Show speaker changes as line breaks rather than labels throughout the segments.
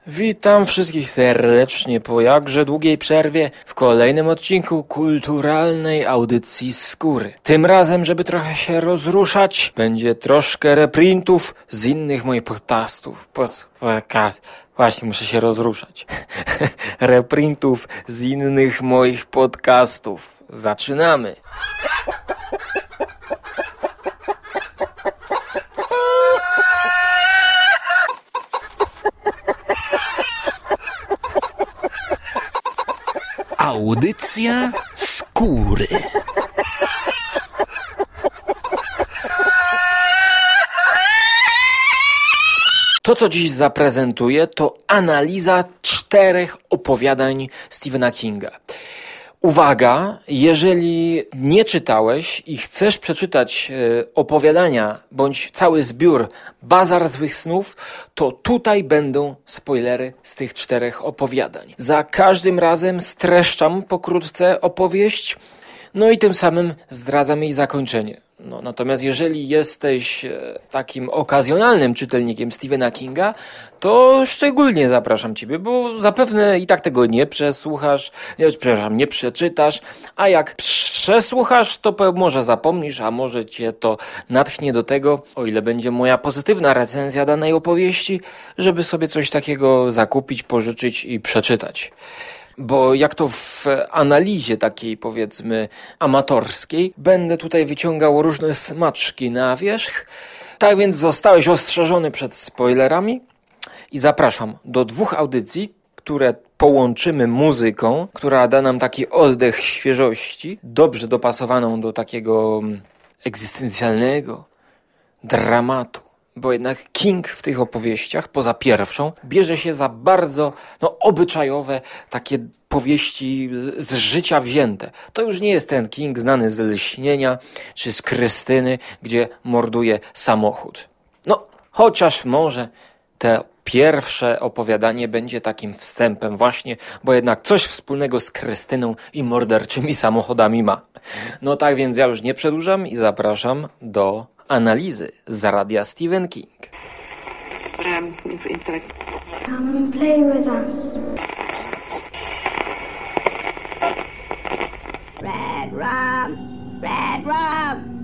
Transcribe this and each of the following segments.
Witam wszystkich serdecznie po jakże długiej przerwie w kolejnym odcinku kulturalnej audycji Skóry. Tym razem, żeby trochę się rozruszać, będzie troszkę reprintów z innych moich podcastów. Właśnie, muszę się rozruszać. Reprintów z innych moich podcastów. Zaczynamy!
Audycja Skóry.
To, co dziś zaprezentuję, to analiza 4 opowiadań Stephena Kinga. Uwaga, jeżeli nie czytałeś i chcesz przeczytać opowiadania bądź cały zbiór Bazar Złych Snów, to tutaj będą spoilery z tych 4 opowiadań. Za każdym razem streszczam pokrótce opowieść, no i tym samym zdradzam jej zakończenie. Natomiast jeżeli jesteś takim okazjonalnym czytelnikiem Stephena Kinga, to szczególnie zapraszam Ciebie, bo zapewne i tak tego nie przesłuchasz, nie przeczytasz, a jak przesłuchasz, to może zapomnisz, a może Cię to natchnie do tego, o ile będzie moja pozytywna recenzja danej opowieści, żeby sobie coś takiego zakupić, pożyczyć i przeczytać. Bo jak to w analizie takiej, powiedzmy, amatorskiej, będę tutaj wyciągał różne smaczki na wierzch. Tak więc zostałeś ostrzeżony przed spoilerami i zapraszam do 2 audycji, które połączymy muzyką, która da nam taki oddech świeżości, dobrze dopasowaną do takiego egzystencjalnego dramatu. Bo jednak King w tych opowieściach, poza pierwszą, bierze się za bardzo obyczajowe takie powieści z życia wzięte. To już nie jest ten King znany z Lśnienia czy z Krystyny, gdzie morduje samochód. Chociaż może te pierwsze opowiadanie będzie takim wstępem właśnie, bo jednak coś wspólnego z Krystyną i morderczymi samochodami ma. Tak więc ja już nie przedłużam i zapraszam do analizy z radia Stephen King.
Come and play with us. Red rum, red rum.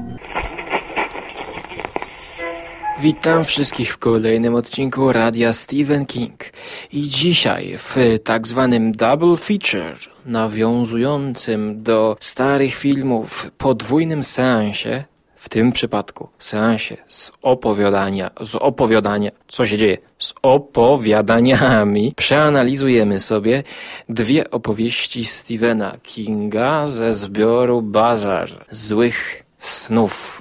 Witam wszystkich w kolejnym odcinku radia Stephen King. I dzisiaj w tak zwanym double feature, nawiązującym do starych filmów podwójnym seansie, w tym przypadku seansie z opowiadaniami, przeanalizujemy sobie 2 opowieści Stephena Kinga ze zbioru Bazar Złych Snów.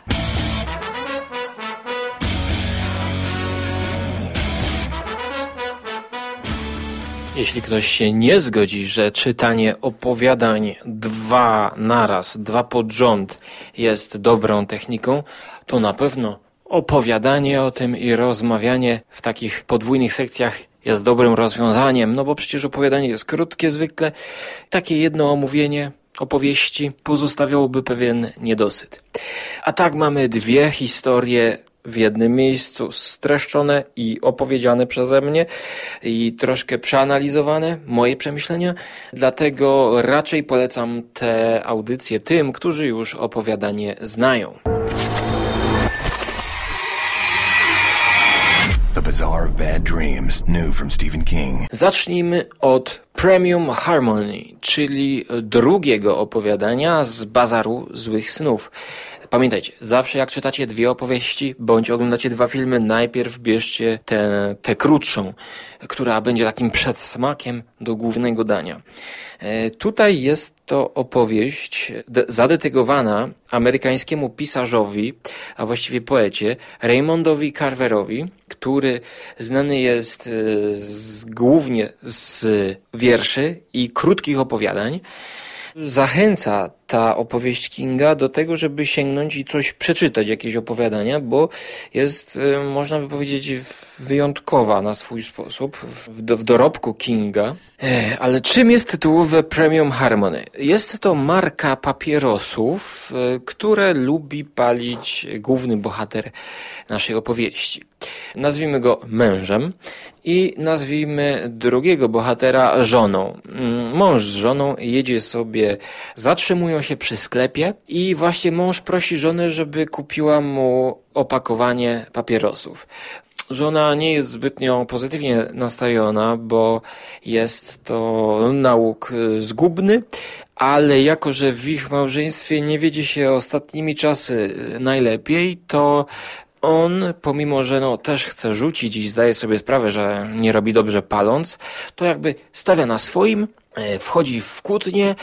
Jeśli ktoś się nie zgodzi, że czytanie opowiadań 2 naraz, 2 pod rząd jest dobrą techniką, to na pewno opowiadanie o tym i rozmawianie w takich podwójnych sekcjach jest dobrym rozwiązaniem, bo przecież opowiadanie jest krótkie zwykle. Takie jedno omówienie opowieści pozostawiałoby pewien niedosyt. A tak mamy 2 historie w jednym miejscu streszczone i opowiedziane przeze mnie i troszkę przeanalizowane, moje przemyślenia, dlatego raczej polecam te audycje tym, którzy już opowiadanie znają.
The Bazaar of Bad Dreams, new from Stephen King.
Zacznijmy od Premium Harmony, czyli drugiego opowiadania z Bazaru Złych Snów. Pamiętajcie, zawsze jak czytacie 2 opowieści, bądź oglądacie 2 filmy, najpierw bierzcie tę krótszą, która będzie takim przedsmakiem do głównego dania. Tutaj jest to opowieść zadedykowana amerykańskiemu pisarzowi, a właściwie poecie, Raymondowi Carverowi, który znany jest głównie z wierszy i krótkich opowiadań. Zachęca ta opowieść Kinga do tego, żeby sięgnąć i coś przeczytać, jakieś opowiadania, bo jest, można by powiedzieć, wyjątkowa na swój sposób w dorobku Kinga. Ale czym jest tytułowe Premium Harmony? Jest to marka papierosów, które lubi palić główny bohater naszej opowieści. Nazwijmy go mężem i nazwijmy drugiego bohatera żoną. Mąż z żoną jedzie sobie, zatrzymują się przy sklepie i właśnie mąż prosi żonę, żeby kupiła mu opakowanie papierosów. Żona nie jest zbytnio pozytywnie nastawiona, bo jest to nauk zgubny, ale jako że w ich małżeństwie nie wiedzie się ostatnimi czasy najlepiej, to on, pomimo że też chce rzucić i zdaje sobie sprawę, że nie robi dobrze paląc, to jakby stawia na swoim, wchodzi w kłótnię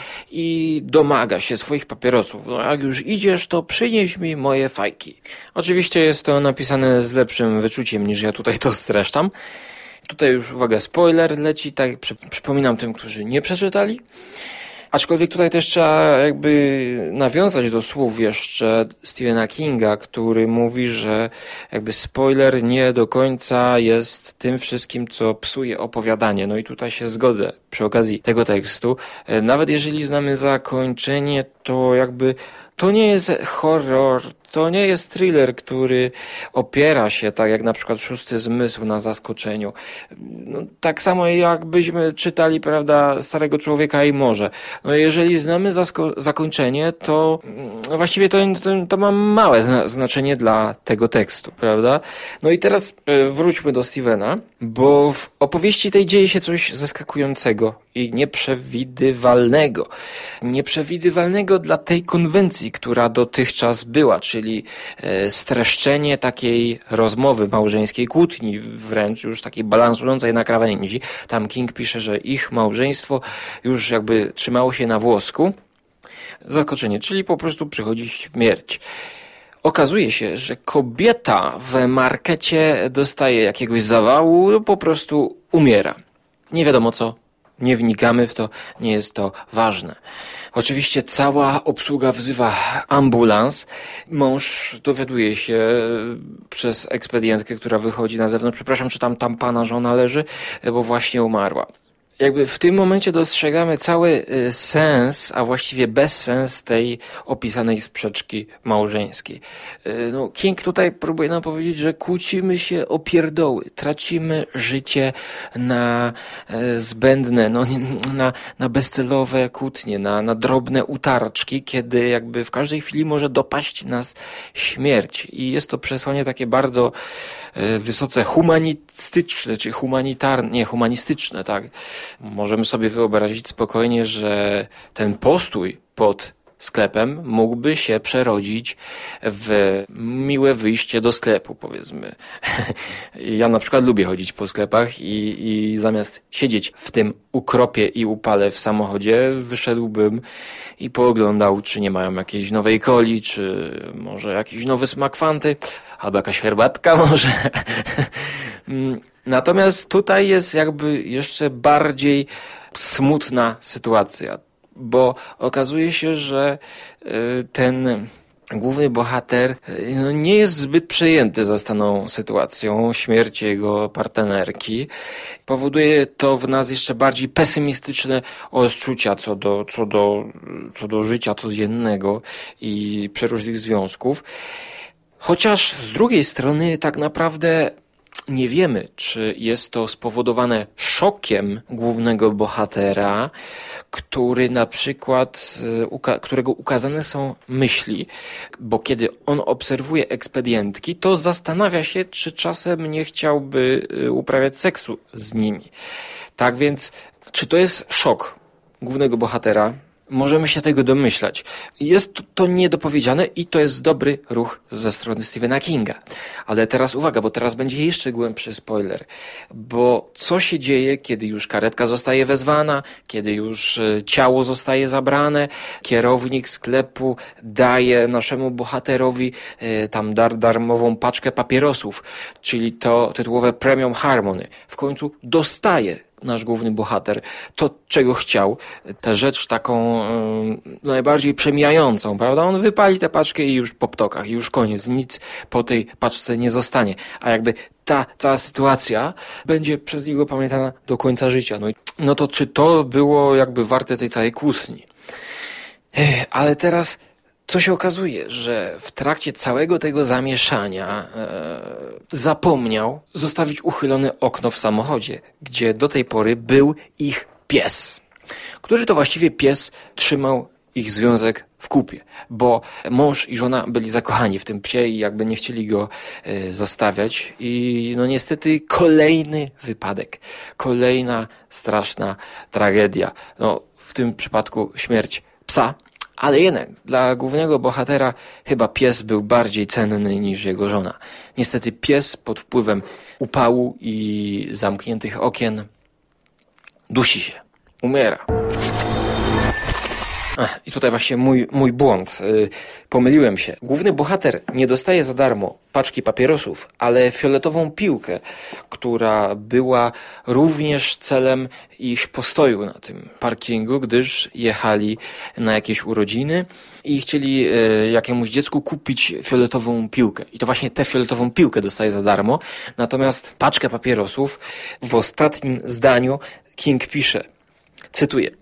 i domaga się swoich papierosów. No jak już idziesz, to przynieś mi moje fajki. Oczywiście jest to napisane z lepszym wyczuciem niż ja tutaj to streszczam. Tutaj już uwaga, spoiler leci, tak przypominam tym, którzy nie przeczytali. Aczkolwiek tutaj też trzeba jakby nawiązać do słów jeszcze Stephena Kinga, który mówi, że jakby spoiler nie do końca jest tym wszystkim, co psuje opowiadanie. No i tutaj się zgodzę przy okazji tego tekstu. Nawet jeżeli znamy zakończenie, to jakby to nie jest horror, to nie jest thriller, który opiera się, tak jak na przykład Szósty Zmysł, na zaskoczeniu. No, tak samo jakbyśmy czytali, prawda, Starego Człowieka i Morze. No, jeżeli znamy zakończenie, to właściwie to ma małe znaczenie dla tego tekstu, prawda? No i teraz wróćmy do Stephena, bo w opowieści tej dzieje się coś zaskakującego i nieprzewidywalnego. Nieprzewidywalnego dla tej konwencji, która dotychczas była, czyli streszczenie takiej rozmowy małżeńskiej, kłótni wręcz już takiej balansującej na krawędzi. Tam King pisze, że ich małżeństwo już jakby trzymało się na włosku. Zaskoczenie, czyli po prostu przychodzi śmierć. Okazuje się, że kobieta w markecie dostaje jakiegoś zawału, po prostu umiera. Nie wiadomo co, nie wnikamy w to, nie jest to ważne. Oczywiście cała obsługa wzywa ambulans. Mąż dowiaduje się przez ekspedientkę, która wychodzi na zewnątrz, przepraszam, czy tam pana żona leży, bo właśnie umarła. Jakby w tym momencie dostrzegamy cały sens, a właściwie bezsens tej opisanej sprzeczki małżeńskiej. No, King tutaj próbuje nam powiedzieć, że kłócimy się o pierdoły, tracimy życie na zbędne, na bezcelowe kłótnie, na drobne utarczki, kiedy jakby w każdej chwili może dopaść nas śmierć. I jest to przesłanie takie bardzo wysoce humanistyczne, czy humanistyczne, tak. Możemy sobie wyobrazić spokojnie, że ten postój pod sklepem mógłby się przerodzić w miłe wyjście do sklepu, powiedzmy. Ja na przykład lubię chodzić po sklepach i zamiast siedzieć w tym ukropie i upale w samochodzie, wyszedłbym i pooglądał, czy nie mają jakiejś nowej coli, czy może jakiś nowy smak Fanty, albo jakaś herbatka może. Natomiast tutaj jest jakby jeszcze bardziej smutna sytuacja, bo okazuje się, że ten główny bohater nie jest zbyt przejęty zastaną sytuacją śmierci jego partnerki. Powoduje to w nas jeszcze bardziej pesymistyczne odczucia co do życia codziennego i przeróżnych związków. Chociaż z drugiej strony tak naprawdę nie wiemy, czy jest to spowodowane szokiem głównego bohatera, który na przykład, którego ukazane są myśli, bo kiedy on obserwuje ekspedientki, to zastanawia się, czy czasem nie chciałby uprawiać seksu z nimi. Tak więc, czy to jest szok głównego bohatera? Możemy się tego domyślać. Jest to niedopowiedziane i to jest dobry ruch ze strony Stephena Kinga. Ale teraz uwaga, bo teraz będzie jeszcze głębszy spoiler. Bo co się dzieje, kiedy już karetka zostaje wezwana, kiedy już ciało zostaje zabrane, kierownik sklepu daje naszemu bohaterowi tam darmową paczkę papierosów, czyli to tytułowe Premium Harmony. W końcu dostaje nasz główny bohater, to czego chciał, tę rzecz taką najbardziej przemijającą, prawda? On wypali tę paczkę i już po ptokach, i już koniec, nic po tej paczce nie zostanie. A jakby ta cała sytuacja będzie przez niego pamiętana do końca życia. No to czy to było jakby warte tej całej kłótni? Ale teraz co się okazuje, że w trakcie całego tego zamieszania zapomniał zostawić uchylone okno w samochodzie, gdzie do tej pory był ich pies, który to właściwie pies trzymał ich związek w kupie, bo mąż i żona byli zakochani w tym psie i jakby nie chcieli go zostawiać i no niestety kolejny wypadek, kolejna straszna tragedia, no w tym przypadku śmierć psa. Ale jednak dla głównego bohatera chyba pies był bardziej cenny niż jego żona. Niestety pies pod wpływem upału i zamkniętych okien dusi się, umiera. I tutaj właśnie mój błąd. Pomyliłem się. Główny bohater nie dostaje za darmo paczki papierosów, ale fioletową piłkę, która była również celem ich postoju na tym parkingu, gdyż jechali na jakieś urodziny i chcieli jakiemuś dziecku kupić fioletową piłkę. I to właśnie tę fioletową piłkę dostaje za darmo. Natomiast paczkę papierosów w ostatnim zdaniu King pisze, cytuję: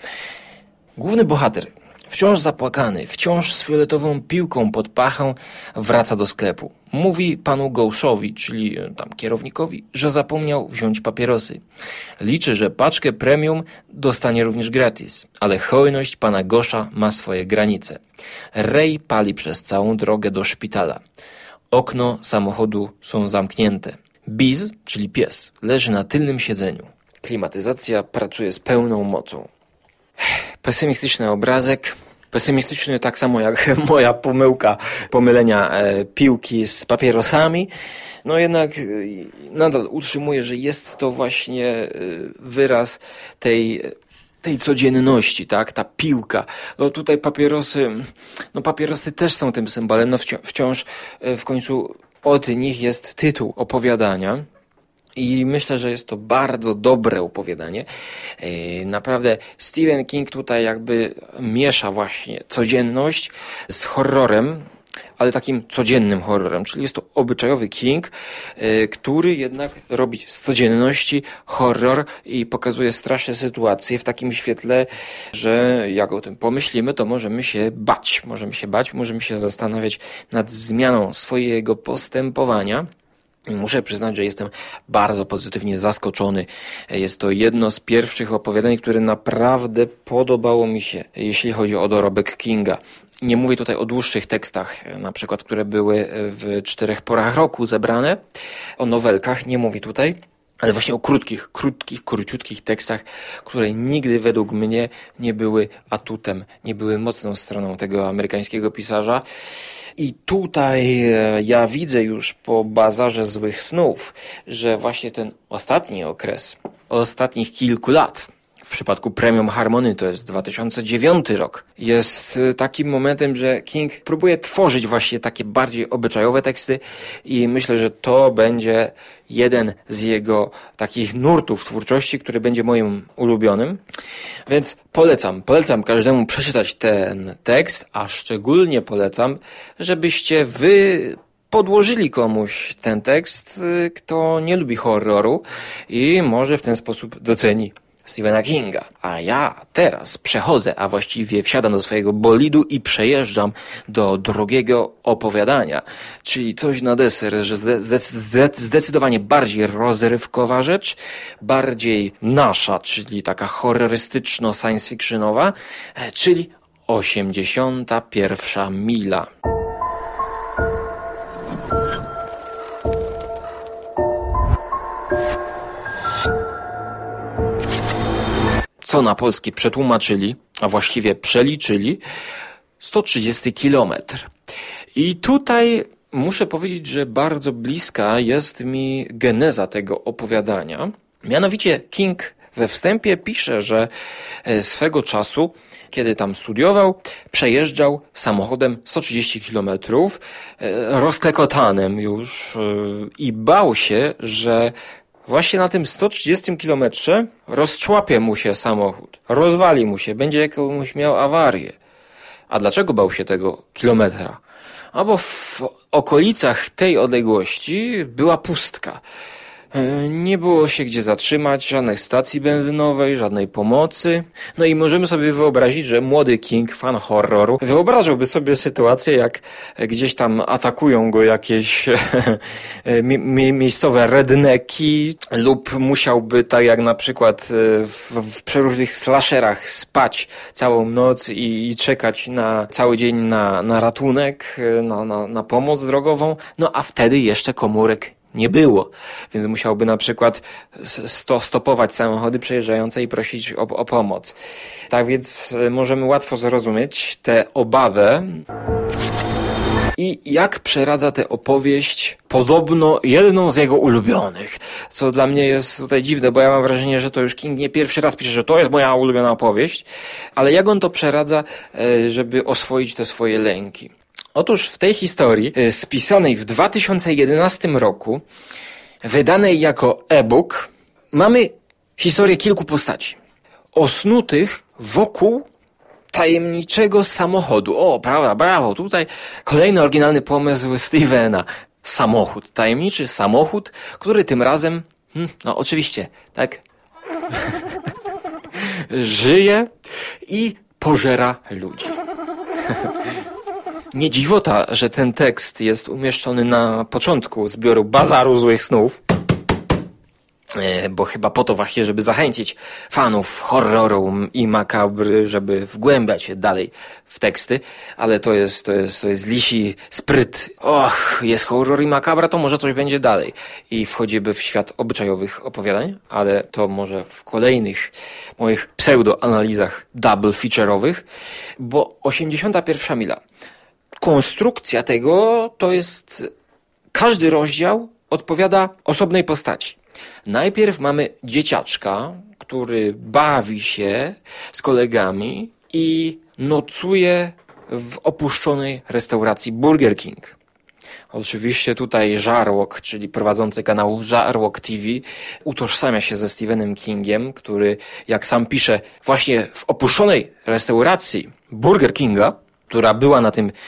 główny bohater, wciąż zapłakany, wciąż z fioletową piłką pod pachą, wraca do sklepu. Mówi panu Ghostowi, czyli tam kierownikowi, że zapomniał wziąć papierosy. Liczy, że paczkę premium dostanie również gratis, ale hojność pana Gosha ma swoje granice. Ray pali przez całą drogę do szpitala. Okno samochodu są zamknięte. Biz, czyli pies, leży na tylnym siedzeniu. Klimatyzacja pracuje z pełną mocą. Pesymistyczny obrazek, pesymistyczny tak samo jak moja pomylenia piłki z papierosami, no jednak nadal utrzymuję, że jest to właśnie wyraz tej codzienności, tak? Ta piłka. No tutaj papierosy też są tym symbolem, no wciąż w końcu od nich jest tytuł opowiadania. I myślę, że jest to bardzo dobre opowiadanie. Naprawdę Stephen King tutaj jakby miesza właśnie codzienność z horrorem, ale takim codziennym horrorem. Czyli jest to obyczajowy King, który jednak robi z codzienności horror i pokazuje straszne sytuacje w takim świetle, że jak o tym pomyślimy, to możemy się bać, możemy się zastanawiać nad zmianą swojego postępowania. Muszę przyznać, że jestem bardzo pozytywnie zaskoczony. Jest to jedno z pierwszych opowiadań, które naprawdę podobało mi się, jeśli chodzi o dorobek Kinga. Nie mówię tutaj o dłuższych tekstach, na przykład, które były w 4 porach roku zebrane. O nowelkach nie mówię tutaj, ale właśnie o króciutkich tekstach, które nigdy według mnie nie były atutem, nie były mocną stroną tego amerykańskiego pisarza. I tutaj ja widzę już po Bazarze Złych Snów, że właśnie ten ostatni okres, ostatnich kilku lat, w przypadku Premium Harmony to jest 2009 rok, jest takim momentem, że King próbuje tworzyć właśnie takie bardziej obyczajowe teksty i myślę, że to będzie jeden z jego takich nurtów twórczości, który będzie moim ulubionym. Więc polecam każdemu przeczytać ten tekst, a szczególnie polecam, żebyście wy podłożyli komuś ten tekst, kto nie lubi horroru i może w ten sposób doceni Stephena Kinga. A ja teraz przechodzę, a właściwie wsiadam do swojego bolidu i przejeżdżam do drugiego opowiadania, czyli coś na deser, że zdecydowanie bardziej rozrywkowa rzecz, bardziej nasza, czyli taka horrorystyczno science fictionowa, czyli 81 mila. Co na polskie przetłumaczyli, a właściwie przeliczyli, 130 kilometr. I tutaj muszę powiedzieć, że bardzo bliska jest mi geneza tego opowiadania. Mianowicie King we wstępie pisze, że swego czasu, kiedy tam studiował, przejeżdżał samochodem 130 kilometrów, rozklekotanym już i bał się, że właśnie na tym 130 kilometrze rozczłapie mu się samochód, rozwali mu się, będzie jakąś miał awarię. A dlaczego bał się tego kilometra? Bo w okolicach tej odległości była pustka. Nie było się gdzie zatrzymać, żadnej stacji benzynowej, żadnej pomocy. No i możemy sobie wyobrazić, że młody King, fan horroru, wyobrażałby sobie sytuację, jak gdzieś tam atakują go jakieś miejscowe redneki, lub musiałby, tak jak na przykład w przeróżnych slasherach, spać całą noc i czekać na cały dzień na ratunek, na pomoc drogową. No a wtedy jeszcze komórek nie było, więc musiałby na przykład stopować samochody przejeżdżające i prosić o pomoc. Tak więc możemy łatwo zrozumieć tę obawę i jak przeradza tę opowieść podobno jedną z jego ulubionych, co dla mnie jest tutaj dziwne, bo ja mam wrażenie, że to już King nie pierwszy raz pisze, że to jest moja ulubiona opowieść, ale jak on to przeradza, żeby oswoić te swoje lęki. Otóż w tej historii, spisanej w 2011 roku, wydanej jako e-book, mamy historię kilku postaci, osnutych wokół tajemniczego samochodu. O, prawda, brawo, tutaj kolejny oryginalny pomysł Stevena. Samochód, tajemniczy samochód, który tym razem, no oczywiście, tak, żyje i pożera ludzi. Nie dziwota, że ten tekst jest umieszczony na początku zbioru Bazaru Złych Snów, bo chyba po to właśnie, żeby zachęcić fanów horroru i makabry, żeby wgłębiać się dalej w teksty, ale to jest lisi spryt. Och, jest horror i makabra, to może coś będzie dalej. I wchodzimy w świat obyczajowych opowiadań, ale to może w kolejnych moich pseudoanalizach double feature'owych, bo 81 mila. Konstrukcja tego to jest, każdy rozdział odpowiada osobnej postaci. Najpierw mamy dzieciaczka, który bawi się z kolegami i nocuje w opuszczonej restauracji Burger King. Oczywiście tutaj Żarłok, czyli prowadzący kanał Żarłok TV, utożsamia się ze Stephenem Kingiem, który, jak sam pisze, właśnie w opuszczonej restauracji Burger Kinga, która była na tym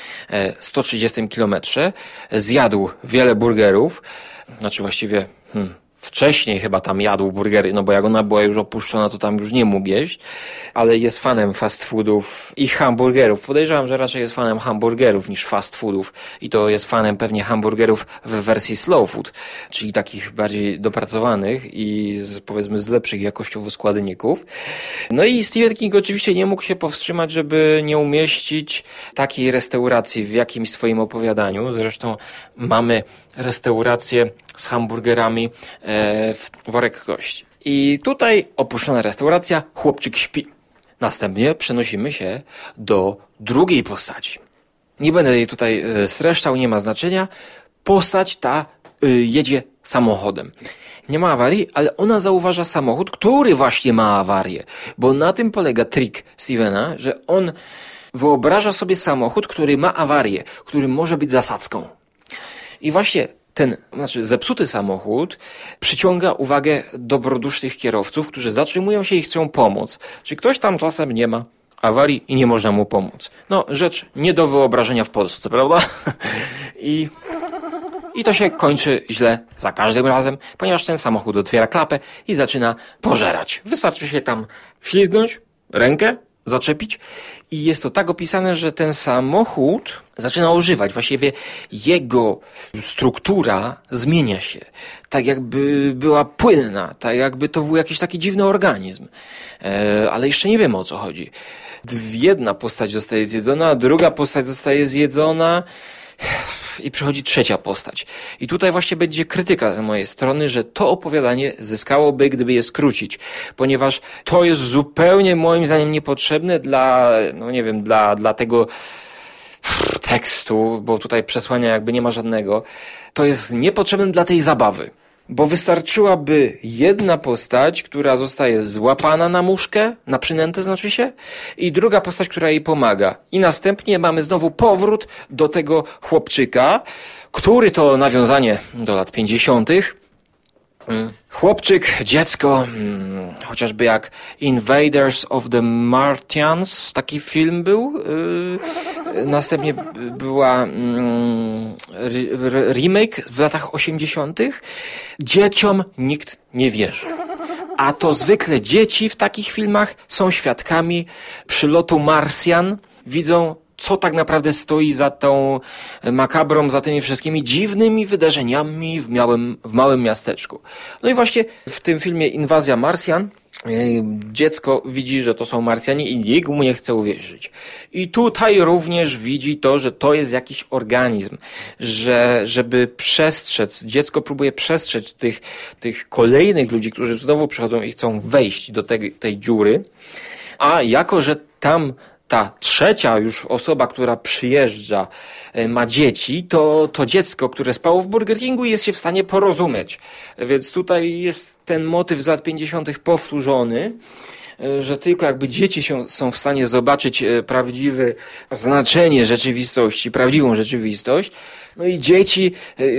130 kilometrze, zjadł wiele burgerów, znaczy właściwie wcześniej chyba tam jadł burgery, no bo jak ona była już opuszczona, to tam już nie mógł jeść, ale jest fanem fast foodów i hamburgerów. Podejrzewam, że raczej jest fanem hamburgerów niż fast foodów i to jest fanem pewnie hamburgerów w wersji slow food, czyli takich bardziej dopracowanych i powiedzmy z lepszych jakościowo składników. No i Stephen King oczywiście nie mógł się powstrzymać, żeby nie umieścić takiej restauracji w jakimś swoim opowiadaniu. Zresztą mamy restaurację z hamburgerami w worek kości. I tutaj opuszczona restauracja, chłopczyk śpi. Następnie przenosimy się do drugiej postaci. Nie będę jej tutaj streszczał, nie ma znaczenia. Postać ta jedzie samochodem. Nie ma awarii, ale ona zauważa samochód, który właśnie ma awarię. Bo na tym polega trik Stephena, że on wyobraża sobie samochód, który ma awarię, który może być zasadzką. I właśnie ten zepsuty samochód przyciąga uwagę dobrodusznych kierowców, którzy zatrzymują się i chcą pomóc. Czy ktoś tam czasem nie ma awarii i nie można mu pomóc? No, rzecz nie do wyobrażenia w Polsce, prawda? I to się kończy źle za każdym razem, ponieważ ten samochód otwiera klapę i zaczyna pożerać. Wystarczy się tam wślizgnąć, rękę zaczepić i jest to tak opisane, że ten samochód zaczyna ożywać. Właściwie jego struktura zmienia się. Tak jakby była płynna, tak jakby to był jakiś taki dziwny organizm. Ale jeszcze nie wiemy, o co chodzi. Jedna postać zostaje zjedzona, druga postać zostaje zjedzona i przychodzi trzecia postać. I tutaj właśnie będzie krytyka z mojej strony, że to opowiadanie zyskałoby, gdyby je skrócić, ponieważ to jest zupełnie moim zdaniem niepotrzebne dla tego tekstu, bo tutaj przesłania jakby nie ma żadnego. To jest niepotrzebne dla tej zabawy, bo wystarczyłaby jedna postać, która zostaje złapana na muszkę, na przynętę znaczy się, i druga postać, która jej pomaga. I następnie mamy znowu powrót do tego chłopczyka, który to nawiązanie do lat 50. Chłopczyk, dziecko, chociażby jak Invaders of the Martians, taki film był. Następnie była remake w latach 80. Dzieciom nikt nie wierzy. A to zwykle dzieci w takich filmach są świadkami przylotu Marsjan, widzą, co tak naprawdę stoi za tą makabrą, za tymi wszystkimi dziwnymi wydarzeniami w małym miasteczku. No i właśnie w tym filmie Inwazja Marsjan dziecko widzi, że to są Marsjanie i nikt mu nie chce uwierzyć. I tutaj również widzi to, że to jest jakiś organizm, że żeby przestrzec, dziecko próbuje przestrzec tych kolejnych ludzi, którzy znowu przychodzą i chcą wejść do tej dziury, a jako, że tam ta trzecia już osoba, która przyjeżdża, ma dzieci, to dziecko, które spało w Burger Kingu, jest się w stanie porozumieć. Więc tutaj jest ten motyw z lat 50. powtórzony, że tylko jakby dzieci są w stanie zobaczyć prawdziwe znaczenie rzeczywistości, prawdziwą rzeczywistość, no i dzieci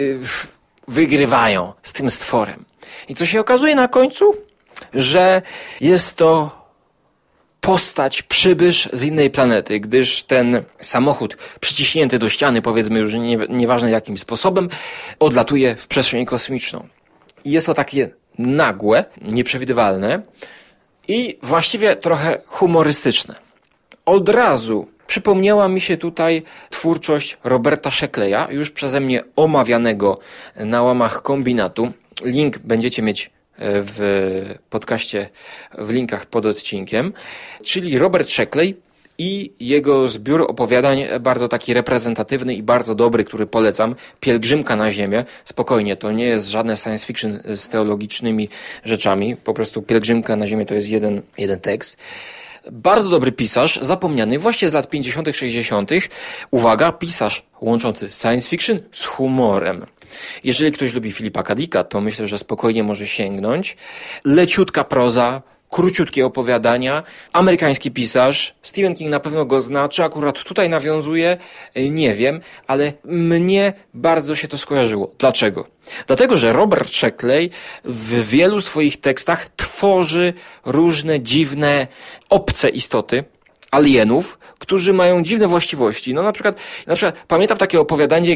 wygrywają z tym stworem. I co się okazuje na końcu? Że jest to postać, przybysz z innej planety, gdyż ten samochód przyciśnięty do ściany, powiedzmy już nieważne jakim sposobem, odlatuje w przestrzeń kosmiczną. I jest to takie nagłe, nieprzewidywalne i właściwie trochę humorystyczne. Od razu przypomniała mi się tutaj twórczość Roberta Sheckley'a, już przeze mnie omawianego na łamach Kombinatu. Link będziecie mieć w podcaście, w linkach pod odcinkiem, czyli Robert Sheckley i jego zbiór opowiadań bardzo taki reprezentatywny i bardzo dobry, który polecam, Pielgrzymka na Ziemię. Spokojnie, to nie jest żadne science fiction z teologicznymi rzeczami, po prostu Pielgrzymka na Ziemię to jest jeden tekst. Bardzo dobry pisarz, zapomniany właśnie z lat 50., 60. Uwaga, pisarz łączący science fiction z humorem. Jeżeli ktoś lubi Philipa K. Dicka, to myślę, że spokojnie może sięgnąć. Leciutka proza, króciutkie opowiadania, amerykański pisarz. Stephen King na pewno go zna, czy akurat tutaj nawiązuje, nie wiem, ale mnie bardzo się to skojarzyło. Dlaczego? Dlatego, że Robert Sheckley w wielu swoich tekstach tworzy różne dziwne, obce istoty, alienów, którzy mają dziwne właściwości. No na przykład pamiętam takie opowiadanie,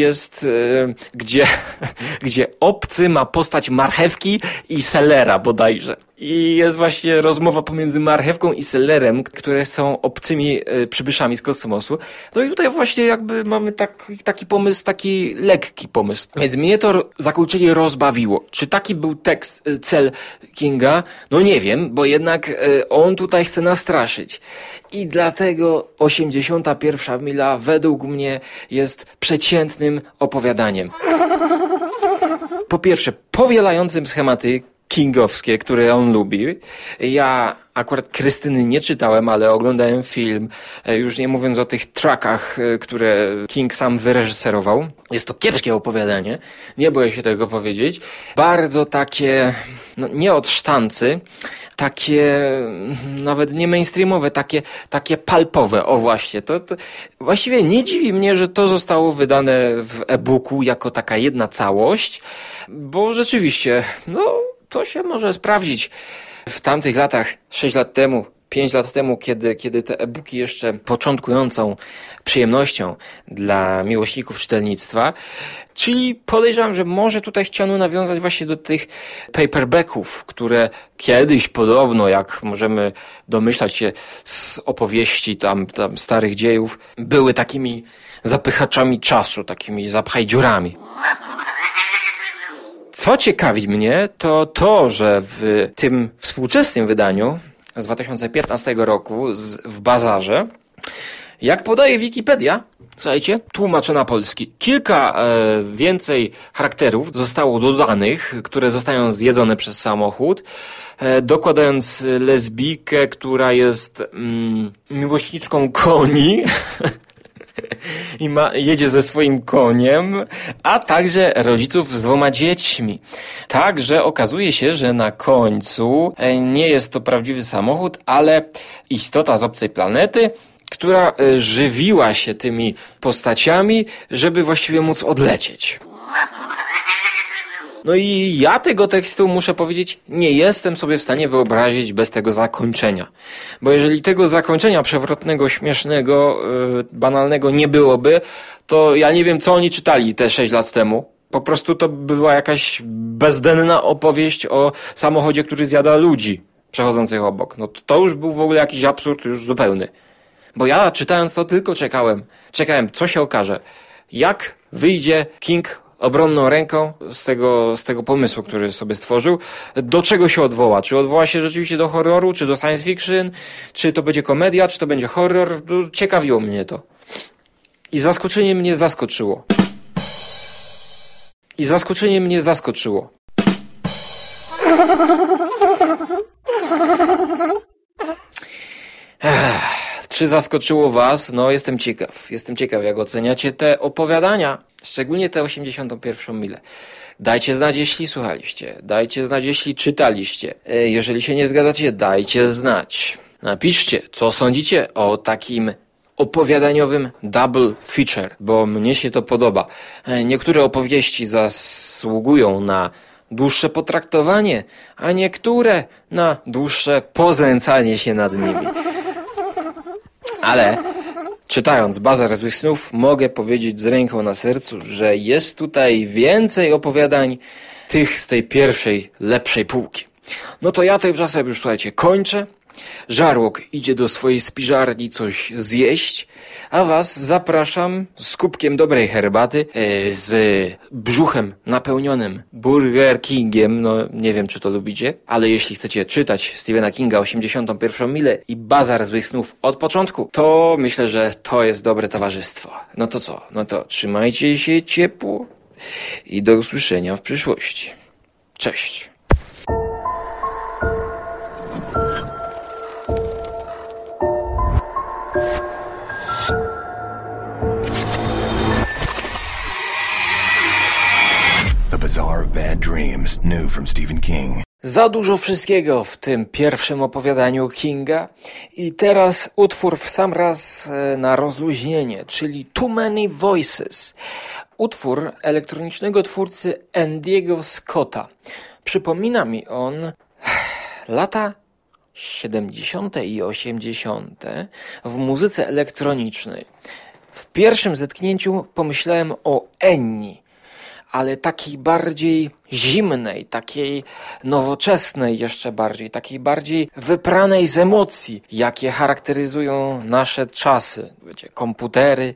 gdzie obcy ma postać marchewki i selera bodajże. I jest właśnie rozmowa pomiędzy marchewką i selerem, które są obcymi przybyszami z kosmosu. No i tutaj właśnie jakby mamy taki pomysł, taki lekki pomysł. Więc mnie to zakończenie rozbawiło. Czy taki był cel Kinga? No nie wiem, bo jednak on tutaj chce nastraszyć. I dlatego 81 mila według mnie jest przeciętnym opowiadaniem. Po pierwsze, powielającym schematy kingowskie, które on lubi. Ja akurat Krystyny nie czytałem, ale oglądałem film, już nie mówiąc o tych trackach, które King sam wyreżyserował. Jest to kiepskie opowiadanie, nie boję się tego powiedzieć. Bardzo takie, no nie od sztancy, takie nawet nie mainstreamowe, takie palpowe, o właśnie. To właściwie nie dziwi mnie, że to zostało wydane w e-booku jako taka jedna całość, bo rzeczywiście, no to się może sprawdzić. W tamtych latach, 6 lat temu, 5 lat temu, kiedy te e-booki jeszcze początkującą przyjemnością dla miłośników czytelnictwa, czyli podejrzewam, że może tutaj chciano nawiązać właśnie do tych paperbacków, które kiedyś podobno, jak możemy domyślać się z opowieści tam starych dziejów, były takimi zapychaczami czasu, takimi zapchajdziurami. Co ciekawi mnie, to, że w tym współczesnym wydaniu z 2015 roku w Bazarze, jak podaje Wikipedia, słuchajcie, tłumaczę na polski, kilka więcej charakterów zostało dodanych, które zostają zjedzone przez samochód, dokładając lesbijkę, która jest miłośniczką koni, i jedzie ze swoim koniem, a także rodziców z 2 dziećmi. Także okazuje się, że na końcu nie jest to prawdziwy samochód, ale istota z obcej planety, która żywiła się tymi postaciami, żeby właściwie móc odlecieć. No i ja tego tekstu, muszę powiedzieć, nie jestem sobie w stanie wyobrazić bez tego zakończenia. Bo jeżeli tego zakończenia przewrotnego, śmiesznego, banalnego nie byłoby, to ja nie wiem, co oni czytali te 6 lat temu. Po prostu to była jakaś bezdenna opowieść o samochodzie, który zjada ludzi przechodzących obok. No to już był w ogóle jakiś absurd już zupełny. Bo ja czytając to tylko czekałem, co się okaże. Jak wyjdzie King obronną ręką z tego pomysłu, który sobie stworzył, do czego się odwoła? Czy odwoła się rzeczywiście do horroru, czy do science fiction, czy to będzie komedia, czy to będzie horror? Ciekawiło mnie to. I zaskoczenie mnie zaskoczyło. Czy zaskoczyło was? No, jestem ciekaw, jak oceniacie te opowiadania, szczególnie te 81. milę. Dajcie znać, jeśli słuchaliście. Dajcie znać, jeśli czytaliście. Jeżeli się nie zgadzacie, dajcie znać. Napiszcie, co sądzicie o takim opowiadaniowym double feature, bo mnie się to podoba. Niektóre opowieści zasługują na dłuższe potraktowanie, a niektóre na dłuższe poznęcanie się nad nimi. Ale czytając Bazar Złych Snów, mogę powiedzieć z ręką na sercu, że jest tutaj więcej opowiadań tych z tej pierwszej, lepszej półki. No to ja tymczasem już, słuchajcie, kończę. Żarłok idzie do swojej spiżarni coś zjeść, a was zapraszam z kubkiem dobrej herbaty, z brzuchem napełnionym Burger Kingiem. No nie wiem, czy to lubicie, ale jeśli chcecie czytać Stephena Kinga 81. milę i Bazar Złych Snów od początku, to myślę, że to jest dobre towarzystwo. No to co? No to trzymajcie się ciepło i do usłyszenia w przyszłości. Cześć!
Bazaar of Bad Dreams, new from Stephen King.
Za dużo wszystkiego w tym pierwszym opowiadaniu Kinga i teraz utwór w sam raz na rozluźnienie, czyli Too Many Voices. Utwór elektronicznego twórcy Andiego Scotta. Przypomina mi on lata 70. i 80. w muzyce elektronicznej. W pierwszym zetknięciu pomyślałem o Enni, ale takiej bardziej zimnej, takiej nowoczesnej jeszcze bardziej, takiej bardziej wypranej z emocji, jakie charakteryzują nasze czasy. Wiecie, komputery,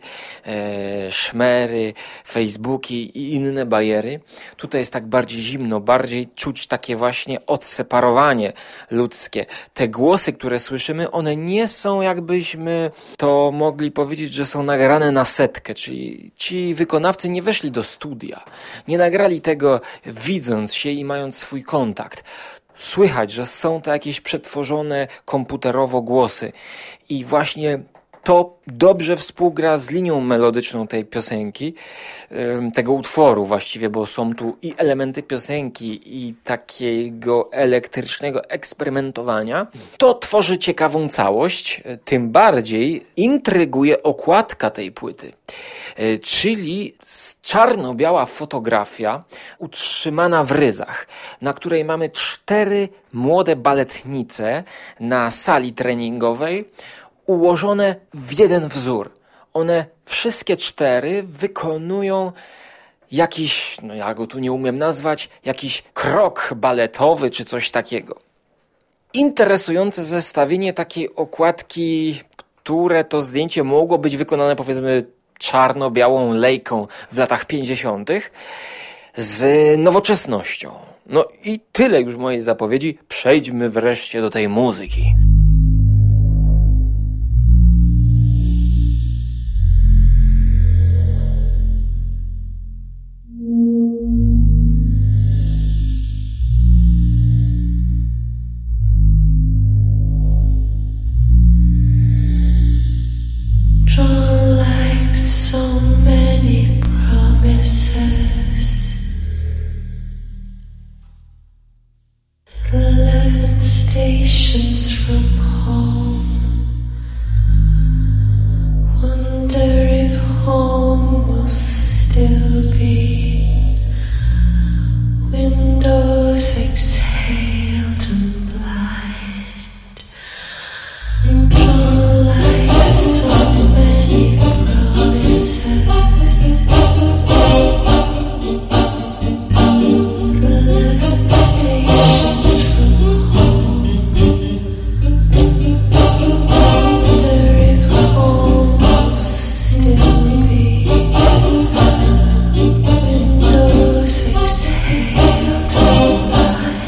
szmery, Facebooki i inne bajery. Tutaj jest tak bardziej zimno, bardziej czuć takie właśnie odseparowanie ludzkie. Te głosy, które słyszymy, one nie są, jakbyśmy to mogli powiedzieć, że są nagrane na setkę, czyli ci wykonawcy nie weszli do studia, nie nagrali tego widząc się i mając swój kontakt. Słychać, że są to jakieś przetworzone komputerowo głosy i właśnie to dobrze współgra z linią melodyczną tej piosenki, tego utworu właściwie, bo są tu i elementy piosenki i takiego elektrycznego eksperymentowania. To tworzy ciekawą całość, tym bardziej intryguje okładka tej płyty, czyli czarno-biała fotografia utrzymana w ryzach, na której mamy 4 młode baletnice na sali treningowej, ułożone w jeden wzór. One wszystkie 4 wykonują jakiś, no ja go tu nie umiem nazwać, jakiś krok baletowy czy coś takiego. Interesujące zestawienie takiej okładki, które to zdjęcie mogło być wykonane powiedzmy czarno-białą lejką w latach 50. z nowoczesnością. No i tyle już mojej zapowiedzi. Przejdźmy wreszcie do tej muzyki.
Stations from home. Wonder if home will still be exhaled and blind. All like so many promises. Stations from home. Wonder if home will still be. Windows exhaled all night.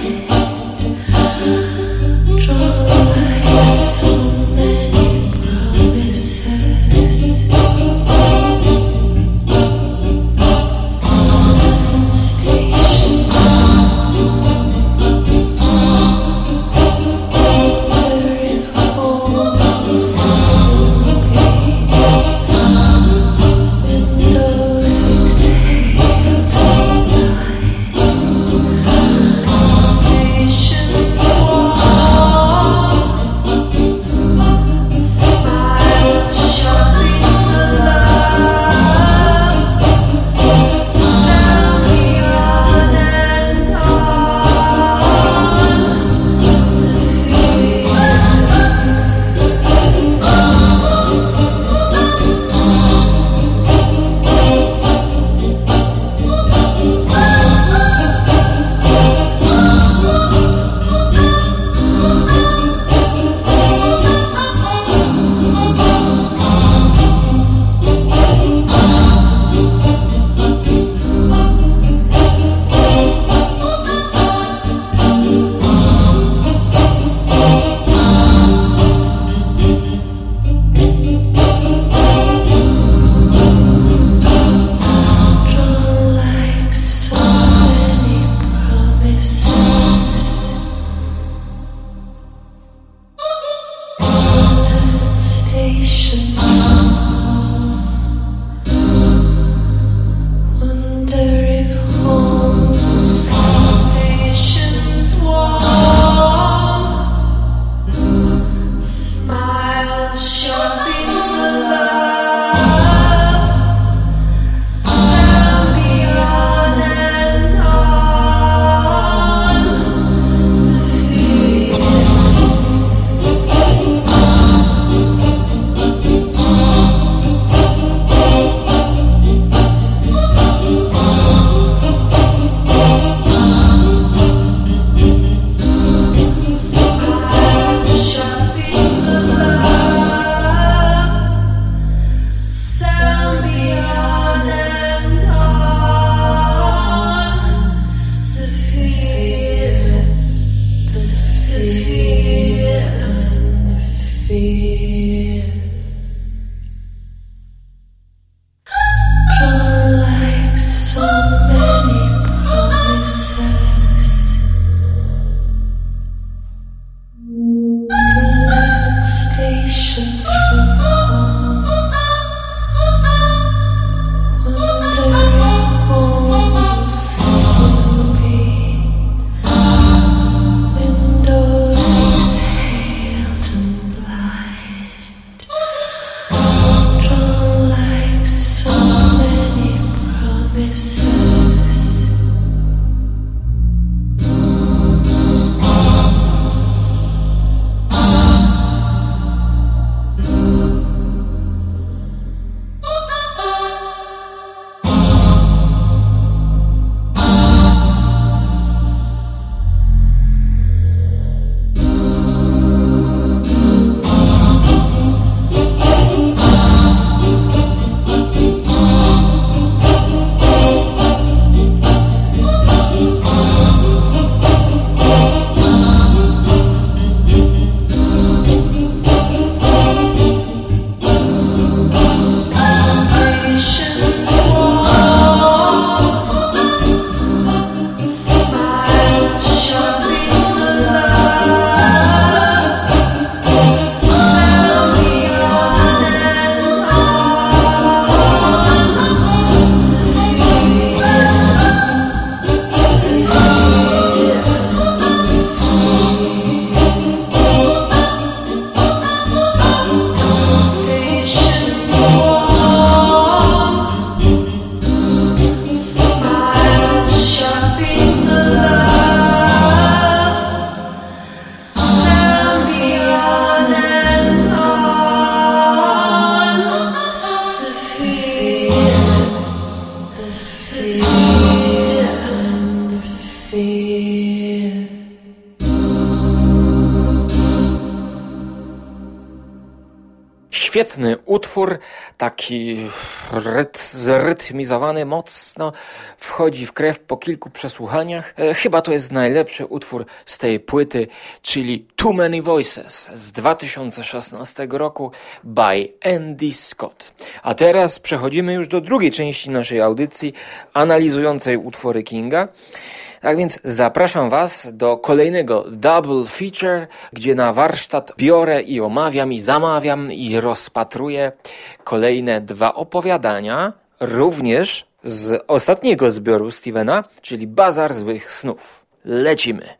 Świetny utwór, taki zrytmizowany, mocno wchodzi w krew po kilku przesłuchaniach. Chyba to jest najlepszy utwór z tej płyty, czyli Too Many Voices z 2016 roku by Andy Scott. A teraz przechodzimy już do drugiej części naszej audycji analizującej utwory Kinga. Tak więc zapraszam Was do kolejnego double feature, gdzie na warsztat biorę i omawiam i zamawiam i rozpatruję kolejne 2 opowiadania, również z ostatniego zbioru Stephena, czyli Bazar Złych Snów. Lecimy!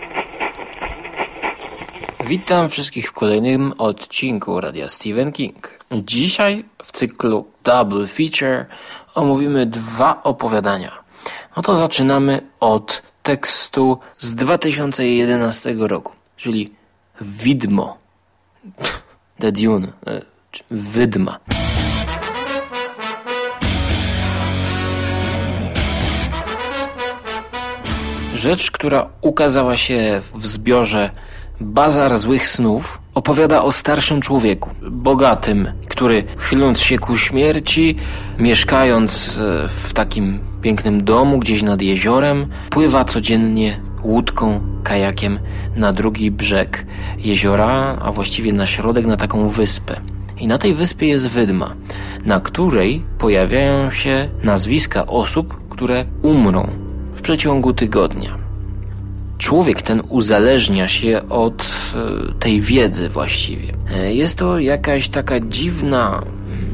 Witam wszystkich w kolejnym odcinku Radia Stephen King. Dzisiaj w cyklu double feature omówimy 2 opowiadania. No to zaczynamy od tekstu z 2011 roku, czyli Widmo. The Dune. Wydma. Rzecz, która ukazała się w zbiorze Bazar Złych Snów, opowiada o starszym człowieku, bogatym, który chyląc się ku śmierci, mieszkając w takim pięknym domu gdzieś nad jeziorem, pływa codziennie łódką, kajakiem na drugi brzeg jeziora, a właściwie na środek, na taką wyspę. I na tej wyspie jest wydma, na której pojawiają się nazwiska osób, które umrą w przeciągu tygodnia. Człowiek ten uzależnia się od tej wiedzy właściwie. Jest to jakaś taka dziwna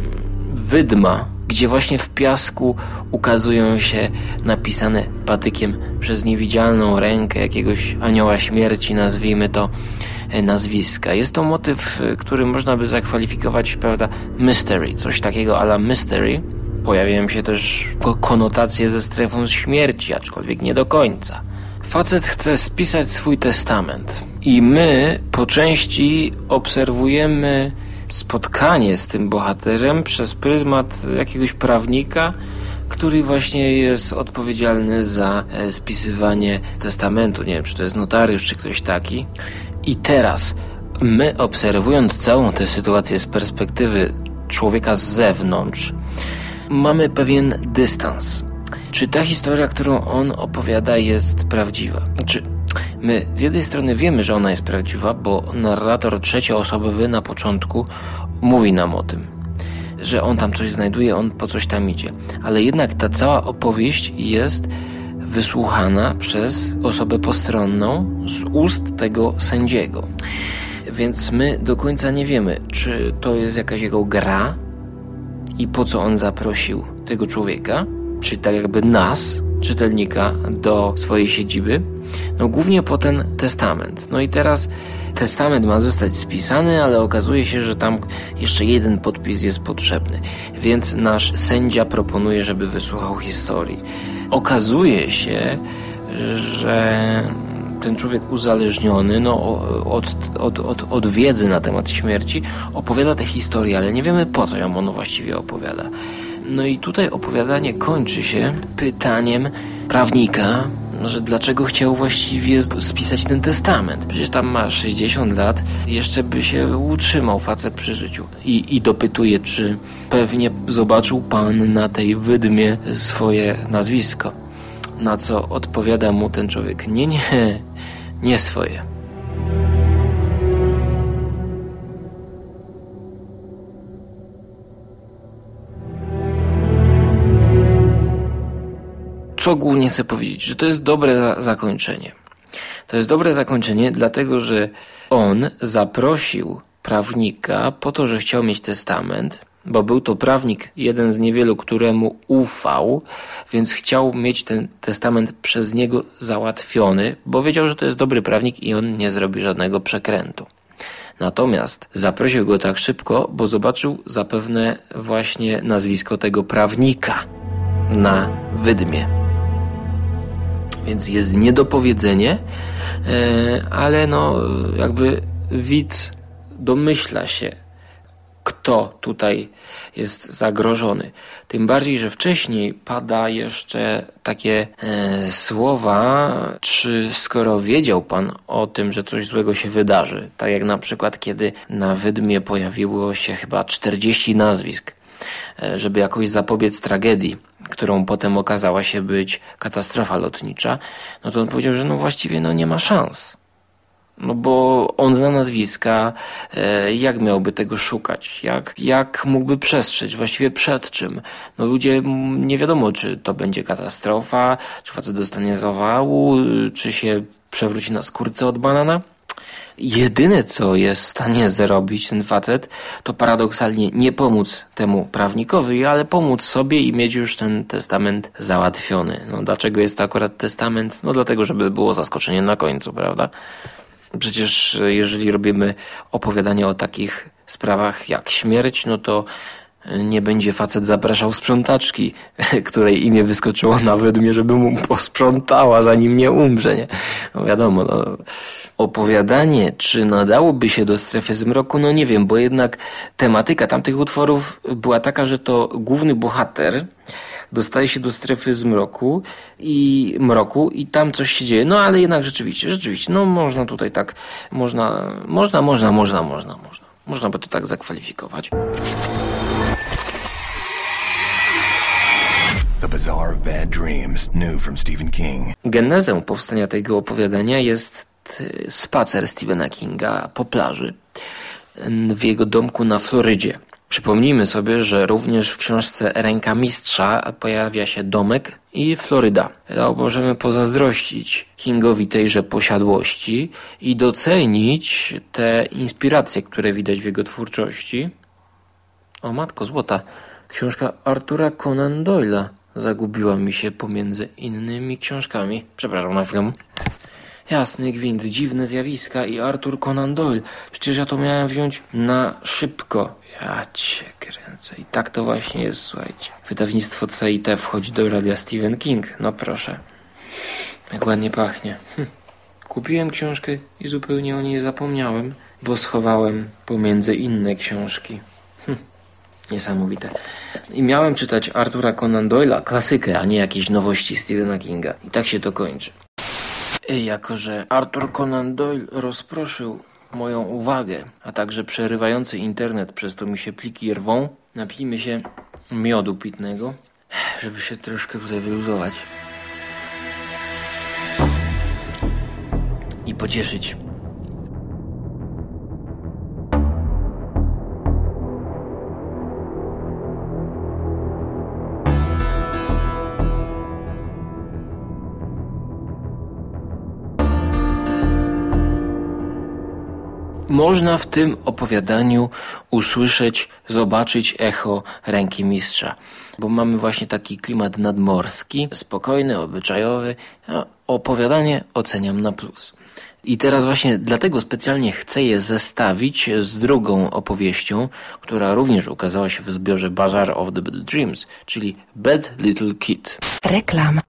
wydma, gdzie właśnie w piasku ukazują się napisane patykiem przez niewidzialną rękę jakiegoś anioła śmierci, nazwijmy to, nazwiska. Jest to motyw, który można by zakwalifikować, prawda, mystery, coś takiego a la mystery. Pojawiają się też konotacje ze strefą śmierci, aczkolwiek nie do końca. Facet chce spisać swój testament i my po części obserwujemy spotkanie z tym bohaterem przez pryzmat jakiegoś prawnika, który właśnie jest odpowiedzialny za spisywanie testamentu. Nie wiem, czy to jest notariusz, czy ktoś taki. I teraz my, obserwując całą tę sytuację z perspektywy człowieka z zewnątrz, mamy pewien dystans. Czy ta historia, którą on opowiada, jest prawdziwa? Znaczy, my z jednej strony wiemy, że ona jest prawdziwa, bo narrator trzecioosobowy na początku mówi nam o tym, że on tam coś znajduje, on po coś tam idzie. Ale jednak ta cała opowieść jest wysłuchana przez osobę postronną z ust tego sędziego. Więc my do końca nie wiemy, czy to jest jakaś jego gra i po co on zaprosił tego człowieka, czy tak jakby nas, czytelnika, do swojej siedziby, no głównie po ten testament. No i teraz testament ma zostać spisany, ale okazuje się, że tam jeszcze jeden podpis jest potrzebny. Więc nasz sędzia proponuje, żeby wysłuchał historii. Okazuje się, że ten człowiek uzależniony od wiedzy na temat śmierci opowiada tę historię, ale nie wiemy, po co ją on właściwie opowiada. No i tutaj opowiadanie kończy się pytaniem prawnika, że dlaczego chciał właściwie spisać ten testament. Przecież tam ma 60 lat, jeszcze by się utrzymał facet przy życiu. I dopytuje, czy pewnie zobaczył pan na tej wydmie swoje nazwisko. Na co odpowiada mu ten człowiek: nie swoje. Co głównie chcę powiedzieć? Że to jest dobre zakończenie. To jest dobre zakończenie, dlatego że on zaprosił prawnika po to, że chciał mieć testament, bo był to prawnik, jeden z niewielu, któremu ufał, więc chciał mieć ten testament przez niego załatwiony, bo wiedział, że to jest dobry prawnik i on nie zrobi żadnego przekrętu. Natomiast zaprosił go tak szybko, bo zobaczył zapewne właśnie nazwisko tego prawnika na wydmie. Więc jest niedopowiedzenie, ale no jakby widz domyśla się, kto tutaj jest zagrożony. Tym bardziej, że wcześniej pada jeszcze takie słowa, czy skoro wiedział pan o tym, że coś złego się wydarzy, tak jak na przykład kiedy na Wydmie pojawiło się chyba 40 nazwisk, żeby jakoś zapobiec tragedii, którą potem okazała się być katastrofa lotnicza, no to on powiedział, że no właściwie nie ma szans. No bo on zna nazwiska, jak miałby tego szukać? Jak mógłby przestrzec? Właściwie przed czym? No ludzie, nie wiadomo, czy to będzie katastrofa, czy facet dostanie zawału, czy się przewróci na skórce od banana. Jedyne, co jest w stanie zrobić ten facet, to paradoksalnie nie pomóc temu prawnikowi, ale pomóc sobie i mieć już ten testament załatwiony. No dlaczego jest to akurat testament? No dlatego, żeby było zaskoczenie na końcu, prawda? Przecież jeżeli robimy opowiadanie o takich sprawach jak śmierć, no to nie będzie facet zapraszał sprzątaczki, której imię wyskoczyło na Wydmie, żeby mu posprzątała, zanim nie umrze, nie? No wiadomo, opowiadanie, czy nadałoby się do Strefy Zmroku? No nie wiem, bo jednak tematyka tamtych utworów była taka, że to główny bohater dostaje się do strefy zmroku i tam coś się dzieje. No ale jednak rzeczywiście, no można tutaj tak, można by to tak zakwalifikować.
The Bazaar of Bad Dreams, new from Stephen King.
Genezą powstania tego opowiadania jest spacer Stephena Kinga po plaży w jego domku na Florydzie. Przypomnijmy sobie, że również w książce Ręka Mistrza pojawia się domek i Floryda. Możemy pozazdrościć Kingowi tejże posiadłości i docenić te inspiracje, które widać w jego twórczości. O matko złota, książka Artura Conan Doyle'a zagubiła mi się pomiędzy innymi książkami. Przepraszam na chwilę. Jasny gwint, dziwne zjawiska i Arthur Conan Doyle. Przecież ja to miałem wziąć na szybko. Ja cię kręcę. I tak to właśnie jest, słuchajcie. Wydawnictwo CIT wchodzi do radia Stephen King. No proszę. Jak ładnie pachnie. Kupiłem książkę i zupełnie o niej zapomniałem, bo schowałem pomiędzy inne książki. Niesamowite. I miałem czytać Artura Conan Doyle'a, klasykę, a nie jakieś nowości Stephena Kinga. I tak się to kończy. Jako że Arthur Conan Doyle rozproszył moją uwagę, a także przerywający internet, przez to mi się pliki rwą, napijmy się miodu pitnego, żeby się troszkę tutaj wyluzować i pocieszyć. Można w tym opowiadaniu usłyszeć, zobaczyć echo Ręki Mistrza, bo mamy właśnie taki klimat nadmorski, spokojny, obyczajowy, a opowiadanie oceniam na plus. I teraz właśnie dlatego specjalnie chcę je zestawić z drugą opowieścią, która również ukazała się w zbiorze Bazaar of the Bad Dreams, czyli Bad Little Kid.
Reklama.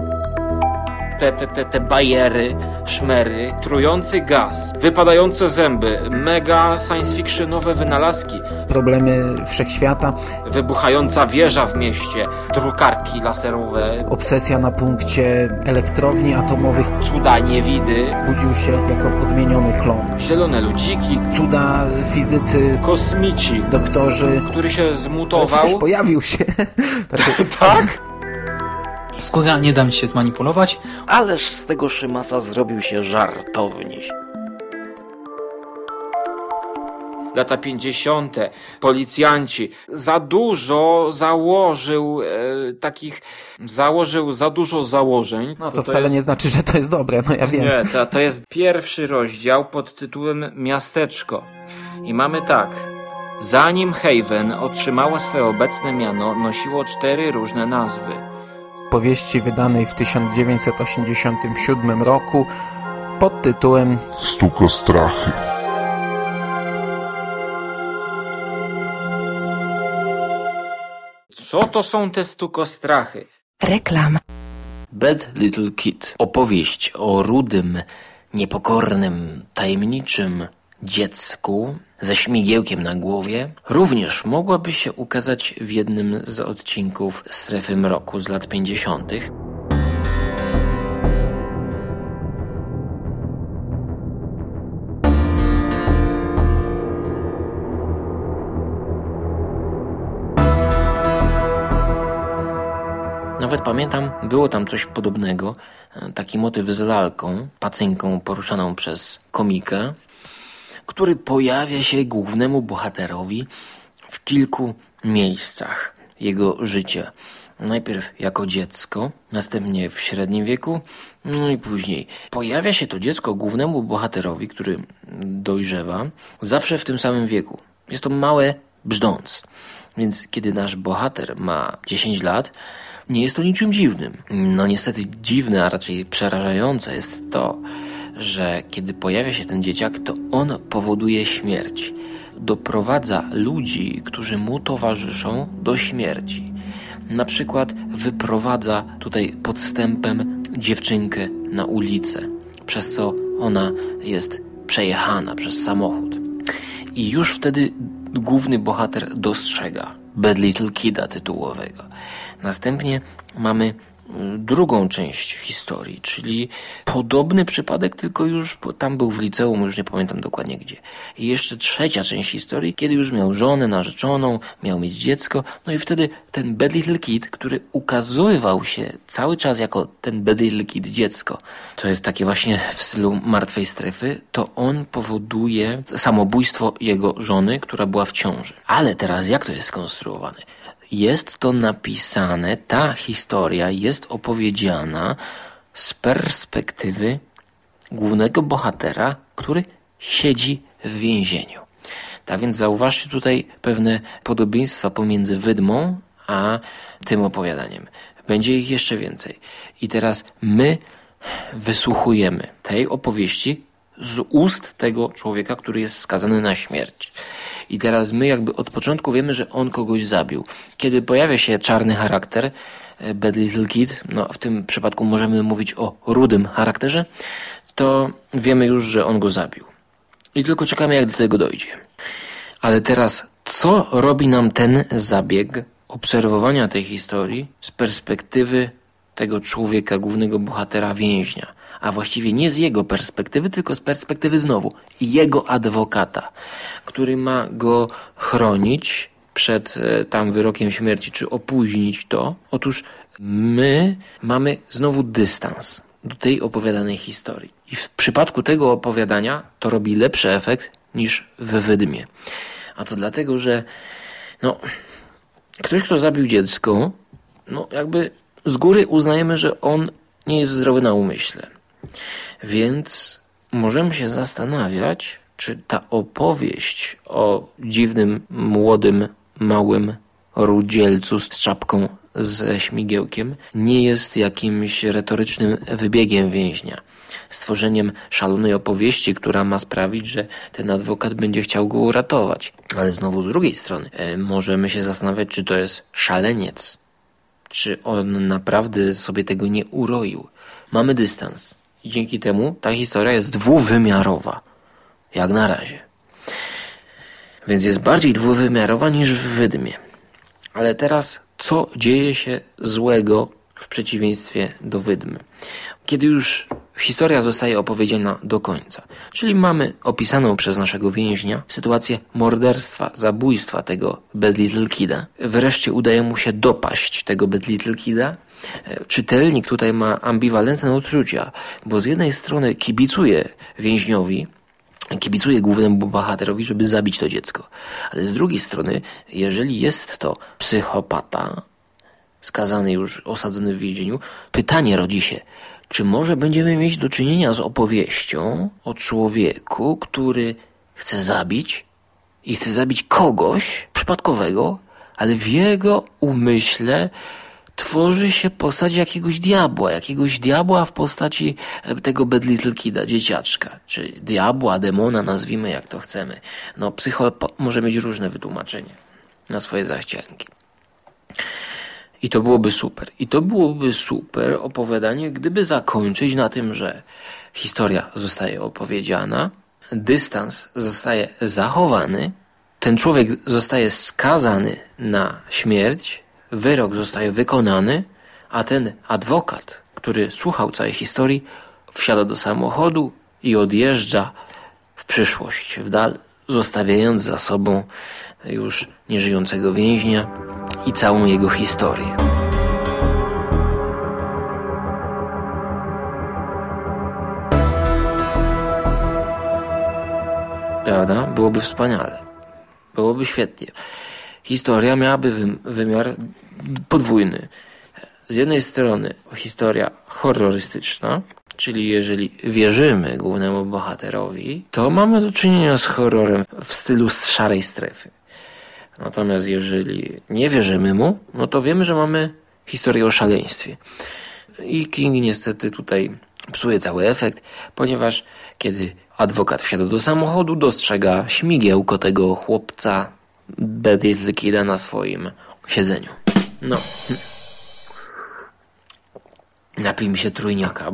Te bajery, szmery, trujący gaz, wypadające zęby, mega science fictionowe wynalazki,
problemy wszechświata,
wybuchająca wieża w mieście, drukarki laserowe,
obsesja na punkcie elektrowni atomowych,
cuda niewidy,
budził się jako podmieniony klon,
zielone ludziki,
cuda fizycy,
kosmici,
doktorzy,
który się zmutował.
Przecież pojawił się.
Tak?
Skóra nie da mi się zmanipulować.
Ależ z tego Szymasa zrobił się żartowniś. Lata 50. Policjanci. Za dużo założył za dużo założeń. No
to wcale nie znaczy, że to jest dobre, no ja wiem.
Nie, to jest pierwszy rozdział pod tytułem Miasteczko. I mamy tak. Zanim Haven otrzymała swoje obecne miano, nosiło 4 różne nazwy.
Powieści wydanej w 1987 roku pod tytułem
Stukostrachy.
Co to są te stukostrachy?
Reklama.
Bad Little Kid. Opowieść o rudym, niepokornym, tajemniczym dziecku ze śmigiełkiem na głowie, również mogłaby się ukazać w jednym z odcinków Strefy Mroku z lat 50. Nawet pamiętam, było tam coś podobnego, taki motyw z lalką, pacynką poruszaną przez komika, który pojawia się głównemu bohaterowi w kilku miejscach jego życia. Najpierw jako dziecko, następnie w średnim wieku, no i później. Pojawia się to dziecko głównemu bohaterowi, który dojrzewa, zawsze w tym samym wieku. Jest to małe brzdąc. Więc kiedy nasz bohater ma 10 lat, nie jest to niczym dziwnym. No niestety dziwne, a raczej przerażające jest to, że kiedy pojawia się ten dzieciak, to on powoduje śmierć. Doprowadza ludzi, którzy mu towarzyszą, do śmierci. Na przykład wyprowadza tutaj podstępem dziewczynkę na ulicę, przez co ona jest przejechana przez samochód. I już wtedy główny bohater dostrzega Bad Little Kida tytułowego. Następnie mamy drugą część historii, czyli podobny przypadek, tylko już tam był w liceum, już nie pamiętam dokładnie gdzie. I jeszcze trzecia część historii, kiedy już miał żonę, narzeczoną, miał mieć dziecko, no i wtedy ten Bad Little Kid, który ukazywał się cały czas jako ten Bad Little Kid dziecko, to jest takie właśnie w stylu Martwej Strefy, to on powoduje samobójstwo jego żony, która była w ciąży. Ale teraz jak to jest skonstruowane? Jest to napisane, ta historia jest opowiedziana z perspektywy głównego bohatera, który siedzi w więzieniu. Tak więc zauważcie tutaj pewne podobieństwa pomiędzy Wydmą a tym opowiadaniem. Będzie ich jeszcze więcej. I teraz my wysłuchujemy tej opowieści z ust tego człowieka, który jest skazany na śmierć. I teraz my jakby od początku wiemy, że on kogoś zabił. Kiedy pojawia się czarny charakter, Bad Little Kid, no w tym przypadku możemy mówić o rudym charakterze, to wiemy już, że on go zabił. I tylko czekamy, jak do tego dojdzie. Ale teraz, co robi nam ten zabieg obserwowania tej historii z perspektywy tego człowieka, głównego bohatera, więźnia? A właściwie nie z jego perspektywy, tylko z perspektywy znowu jego adwokata, który ma go chronić przed tam wyrokiem śmierci, czy opóźnić to. Otóż my mamy znowu dystans do tej opowiadanej historii. I w przypadku tego opowiadania to robi lepszy efekt niż w Wydmie. A to dlatego, że ktoś, kto zabił dziecko, jakby z góry uznajemy, że on nie jest zdrowy na umyśle. Więc możemy się zastanawiać, czy ta opowieść o dziwnym, młodym, małym rudzielcu z czapką ze śmigiełkiem nie jest jakimś retorycznym wybiegiem więźnia, stworzeniem szalonej opowieści, która ma sprawić, że ten adwokat będzie chciał go uratować. Ale znowu z drugiej strony możemy się zastanawiać, czy to jest szaleniec, czy on naprawdę sobie tego nie uroił. Mamy dystans i dzięki temu ta historia jest dwuwymiarowa, jak na razie. Więc jest bardziej dwuwymiarowa niż w Wydmie. Ale teraz co dzieje się złego w przeciwieństwie do Wydmy? Kiedy już historia zostaje opowiedziana do końca, czyli mamy opisaną przez naszego więźnia sytuację morderstwa, zabójstwa tego Bad Little Kida. Wreszcie udaje mu się dopaść tego Bad Little Kida. Czytelnik tutaj ma ambiwalentne odczucia, bo z jednej strony kibicuje więźniowi, kibicuje głównemu bohaterowi, żeby zabić to dziecko. Ale z drugiej strony, jeżeli jest to psychopata, skazany już, osadzony w więzieniu, pytanie rodzi się, czy może będziemy mieć do czynienia z opowieścią o człowieku, który chce zabić i chce zabić kogoś przypadkowego, ale w jego umyśle tworzy się postać jakiegoś diabła w postaci tego Bad Little Kida, dzieciaczka, czy diabła, demona, nazwijmy jak to chcemy. Może mieć różne wytłumaczenie na swoje zachcianki. I to byłoby super. I to byłoby super opowiadanie, gdyby zakończyć na tym, że historia zostaje opowiedziana, dystans zostaje zachowany, ten człowiek zostaje skazany na śmierć, wyrok zostaje wykonany, a ten adwokat, który słuchał całej historii, wsiada do samochodu i odjeżdża w przyszłość, w dal, zostawiając za sobą już nieżyjącego więźnia i całą jego historię. Prawda? Byłoby wspaniale. Byłoby świetnie. Historia miałaby wymiar podwójny. Z jednej strony historia horrorystyczna, czyli jeżeli wierzymy głównemu bohaterowi, to mamy do czynienia z horrorem w stylu z szarej strefy. Natomiast jeżeli nie wierzymy mu, no to wiemy, że mamy historię o szaleństwie. I King niestety tutaj psuje cały efekt, ponieważ kiedy adwokat wsiada do samochodu, dostrzega śmigiełko tego chłopca Bad Little Kida na swoim siedzeniu. No. Napij mi się trójniaka.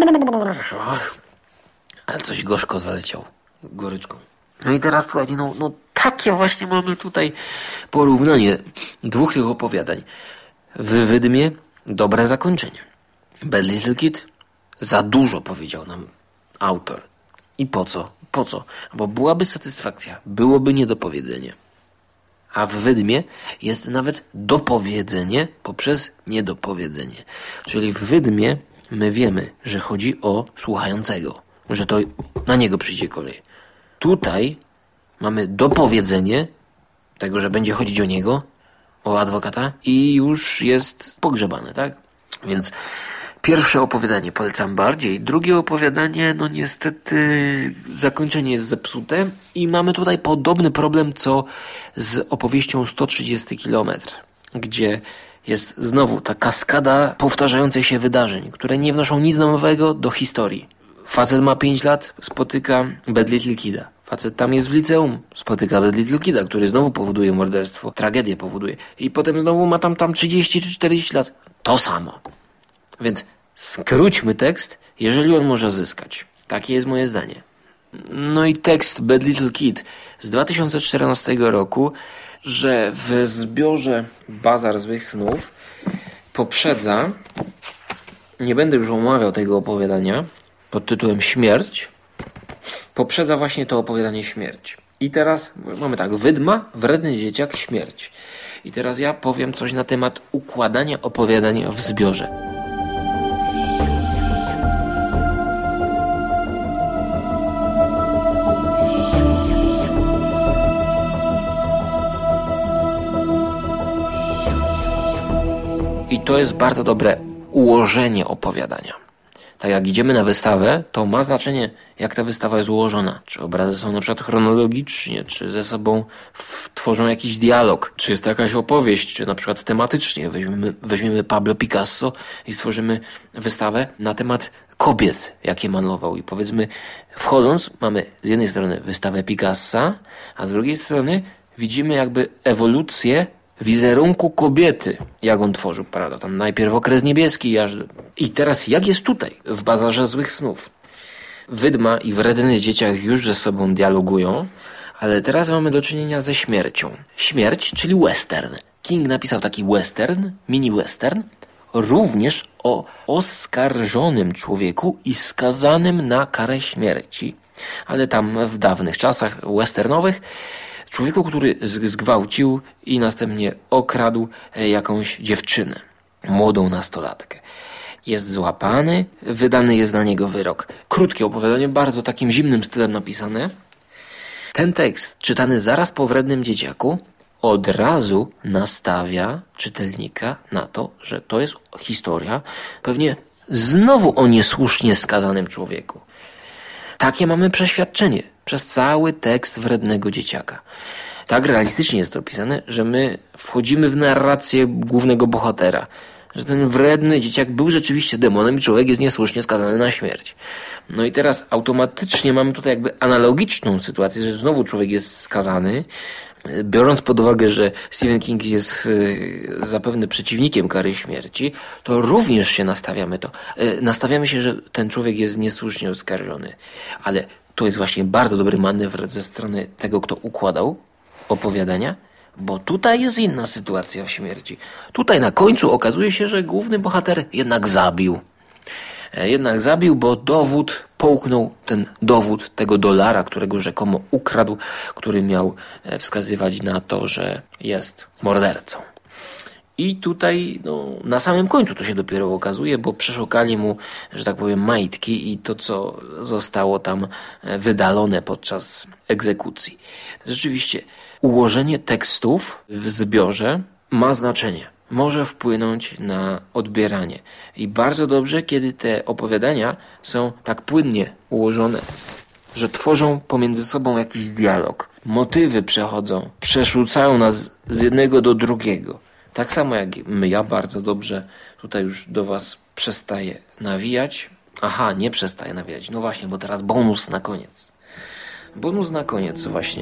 Ale coś gorzko zaleciał. Goryczką. No i teraz słuchajcie, no takie właśnie mamy tutaj porównanie dwóch tych opowiadań. W Wydmie dobre zakończenie. Bad Little Kid za dużo powiedział nam autor. I po co? Po co? Bo byłaby satysfakcja, byłoby niedopowiedzenie. A w Wydmie jest nawet dopowiedzenie poprzez niedopowiedzenie. Czyli w Wydmie my wiemy, że chodzi o słuchającego, że to na niego przyjdzie kolej. Tutaj mamy dopowiedzenie tego, że będzie chodzić o niego, o adwokata i już jest pogrzebane, tak? Więc pierwsze opowiadanie polecam bardziej. Drugie opowiadanie, no niestety zakończenie jest zepsute i mamy tutaj podobny problem co z opowieścią 130 km, gdzie jest znowu ta kaskada powtarzających się wydarzeń, które nie wnoszą nic nowego do historii. Facet ma 5 lat, spotyka Bad Little Kida. Facet tam jest w liceum, spotyka Bad Little Kida, który znowu powoduje morderstwo, tragedię powoduje. I potem znowu ma tam 30 czy 40 lat. To samo. Więc skróćmy tekst, jeżeli on może zyskać. Takie jest moje zdanie. No i tekst Bad Little Kid z 2014 roku, że w zbiorze Bazar Złych Snów poprzedza, nie będę już omawiał tego opowiadania, pod tytułem Śmierć, poprzedza właśnie to opowiadanie Śmierć. I teraz mamy tak, Wydma, Wredny Dzieciak, Śmierć. I teraz ja powiem coś na temat układania opowiadań w zbiorze. I to jest bardzo dobre ułożenie opowiadania. Tak jak idziemy na wystawę, to ma znaczenie, jak ta wystawa jest ułożona. Czy obrazy są na przykład chronologicznie, czy ze sobą tworzą jakiś dialog, czy jest to jakaś opowieść, czy na przykład tematycznie. Weźmiemy Pablo Picasso i stworzymy wystawę na temat kobiet, jakie malował. I powiedzmy, wchodząc, mamy z jednej strony wystawę Picassa, a z drugiej strony widzimy jakby ewolucję wizerunku kobiety, jak on tworzył, prawda? Tam najpierw okres niebieski, I teraz jak jest tutaj, w Bazarze Złych Snów? Wydma i Wredny Dzieciak już ze sobą dialogują, ale teraz mamy do czynienia ze śmiercią. Śmierć, czyli western. King napisał taki western, mini western, również o oskarżonym człowieku i skazanym na karę śmierci. Ale tam w dawnych czasach westernowych człowieku, który zgwałcił i następnie okradł jakąś dziewczynę, młodą nastolatkę. Jest złapany, wydany jest na niego wyrok. Krótkie opowiadanie, bardzo takim zimnym stylem napisane. Ten tekst, czytany zaraz po Wrednym Dzieciaku, od razu nastawia czytelnika na to, że to jest historia pewnie znowu o niesłusznie skazanym człowieku. Takie mamy przeświadczenie przez cały tekst Wrednego Dzieciaka. Tak realistycznie jest to opisane, że my wchodzimy w narrację głównego bohatera, że ten wredny dzieciak był rzeczywiście demonem i człowiek jest niesłusznie skazany na śmierć. No i teraz automatycznie mamy tutaj jakby analogiczną sytuację, że znowu człowiek jest skazany, biorąc pod uwagę, że Stephen King jest zapewne przeciwnikiem kary śmierci, to również się nastawiamy się, że ten człowiek jest niesłusznie oskarżony. Ale to jest właśnie bardzo dobry manewr ze strony tego, kto układał opowiadania, bo tutaj jest inna sytuacja w śmierci. Tutaj na końcu okazuje się, że główny bohater jednak zabił. Bo dowód połknął ten dowód tego dolara, którego rzekomo ukradł, który miał wskazywać na to, że jest mordercą. I tutaj na samym końcu to się dopiero okazuje, bo przeszukali mu, że tak powiem, majtki i to, co zostało tam wydalone podczas egzekucji. Rzeczywiście ułożenie tekstów w zbiorze ma znaczenie. Może wpłynąć na odbieranie. I bardzo dobrze, kiedy te opowiadania są tak płynnie ułożone, że tworzą pomiędzy sobą jakiś dialog. Motywy przechodzą, przerzucają nas z jednego do drugiego. Tak samo jak ja bardzo dobrze tutaj już do was przestaję nawijać. Aha, nie przestaję nawijać. No właśnie, bo teraz bonus na koniec. Bonus na koniec właśnie.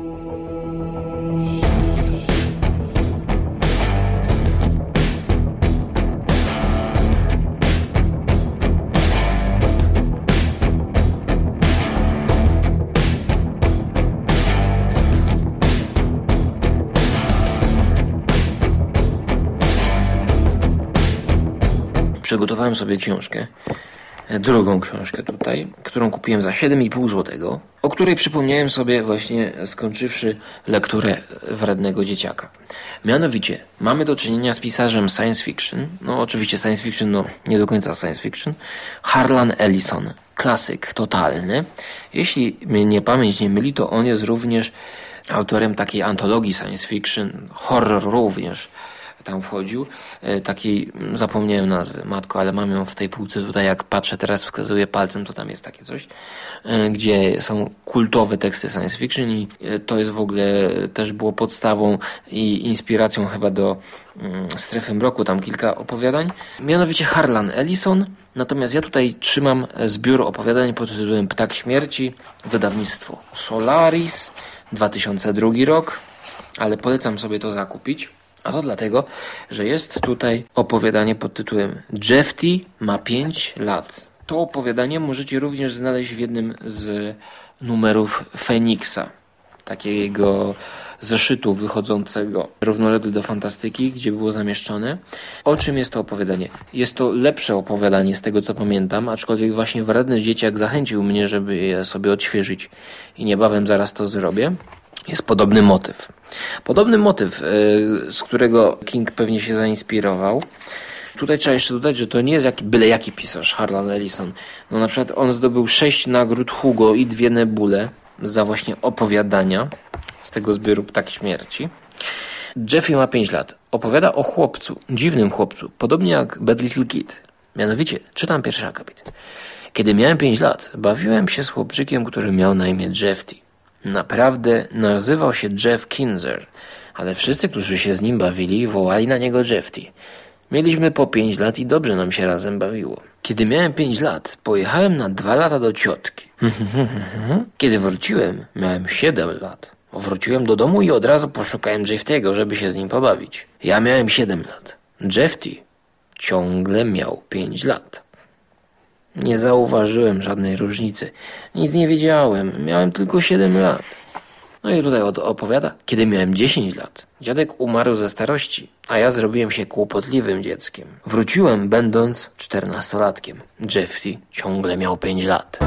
Przygotowałem sobie książkę, drugą książkę tutaj, którą kupiłem za 7,5 zł, o której przypomniałem sobie właśnie skończywszy lekturę Wrednego Dzieciaka. Mianowicie mamy do czynienia z pisarzem science fiction, oczywiście science fiction, nie do końca science fiction, Harlan Ellison, klasyk totalny. Jeśli mnie pamięć nie myli, to on jest również autorem takiej antologii science fiction, horror również tam wchodził, takiej, zapomniałem nazwy, matko, ale mam ją w tej półce tutaj, jak patrzę teraz, wskazuję palcem, to tam jest takie coś, gdzie są kultowe teksty science fiction i to jest w ogóle, też było podstawą i inspiracją chyba do Strefy Mroku, tam kilka opowiadań, mianowicie Harlan Ellison. Natomiast ja tutaj trzymam zbiór opowiadań pod tytułem Ptak Śmierci, wydawnictwo Solaris, 2002 rok, ale polecam sobie to zakupić. A to dlatego, że jest tutaj opowiadanie pod tytułem Jeffty ma 5 lat. To opowiadanie możecie również znaleźć w jednym z numerów Feniksa, takiego zeszytu wychodzącego równolegle do fantastyki, gdzie było zamieszczone. O czym jest to opowiadanie? Jest to lepsze opowiadanie z tego, co pamiętam, aczkolwiek właśnie Wredny Dzieciak zachęcił mnie, żeby je sobie odświeżyć i niebawem zaraz to zrobię. Jest podobny motyw. Z którego King pewnie się zainspirował. Tutaj trzeba jeszcze dodać, że to nie jest byle jaki pisarz, Harlan Ellison. Na przykład on zdobył 6 nagród Hugo i 2 Nebule za właśnie opowiadania z tego zbioru Ptak Śmierci. Jeffy ma 5 lat. Opowiada o chłopcu, dziwnym chłopcu, podobnie jak Bad Little Kid. Mianowicie, czytam pierwszy akapit. Kiedy miałem 5 lat, bawiłem się z chłopczykiem, który miał na imię Jeffty. Naprawdę nazywał się Jeff Kinzer, ale wszyscy, którzy się z nim bawili, wołali na niego Jeffty. Mieliśmy po 5 lat i dobrze nam się razem bawiło. Kiedy miałem 5 lat, pojechałem na 2 lata do ciotki. Kiedy wróciłem, miałem 7 lat. Wróciłem do domu i od razu poszukałem Jeffty'ego, żeby się z nim pobawić. Ja miałem 7 lat. Jeffty ciągle miał 5 lat. Nie zauważyłem żadnej różnicy. Nic nie wiedziałem. Miałem tylko 7 lat. No i tutaj opowiada. Kiedy miałem 10 lat, dziadek umarł ze starości, a ja zrobiłem się kłopotliwym dzieckiem. Wróciłem będąc 14-latkiem. Jeffy ciągle miał 5 lat.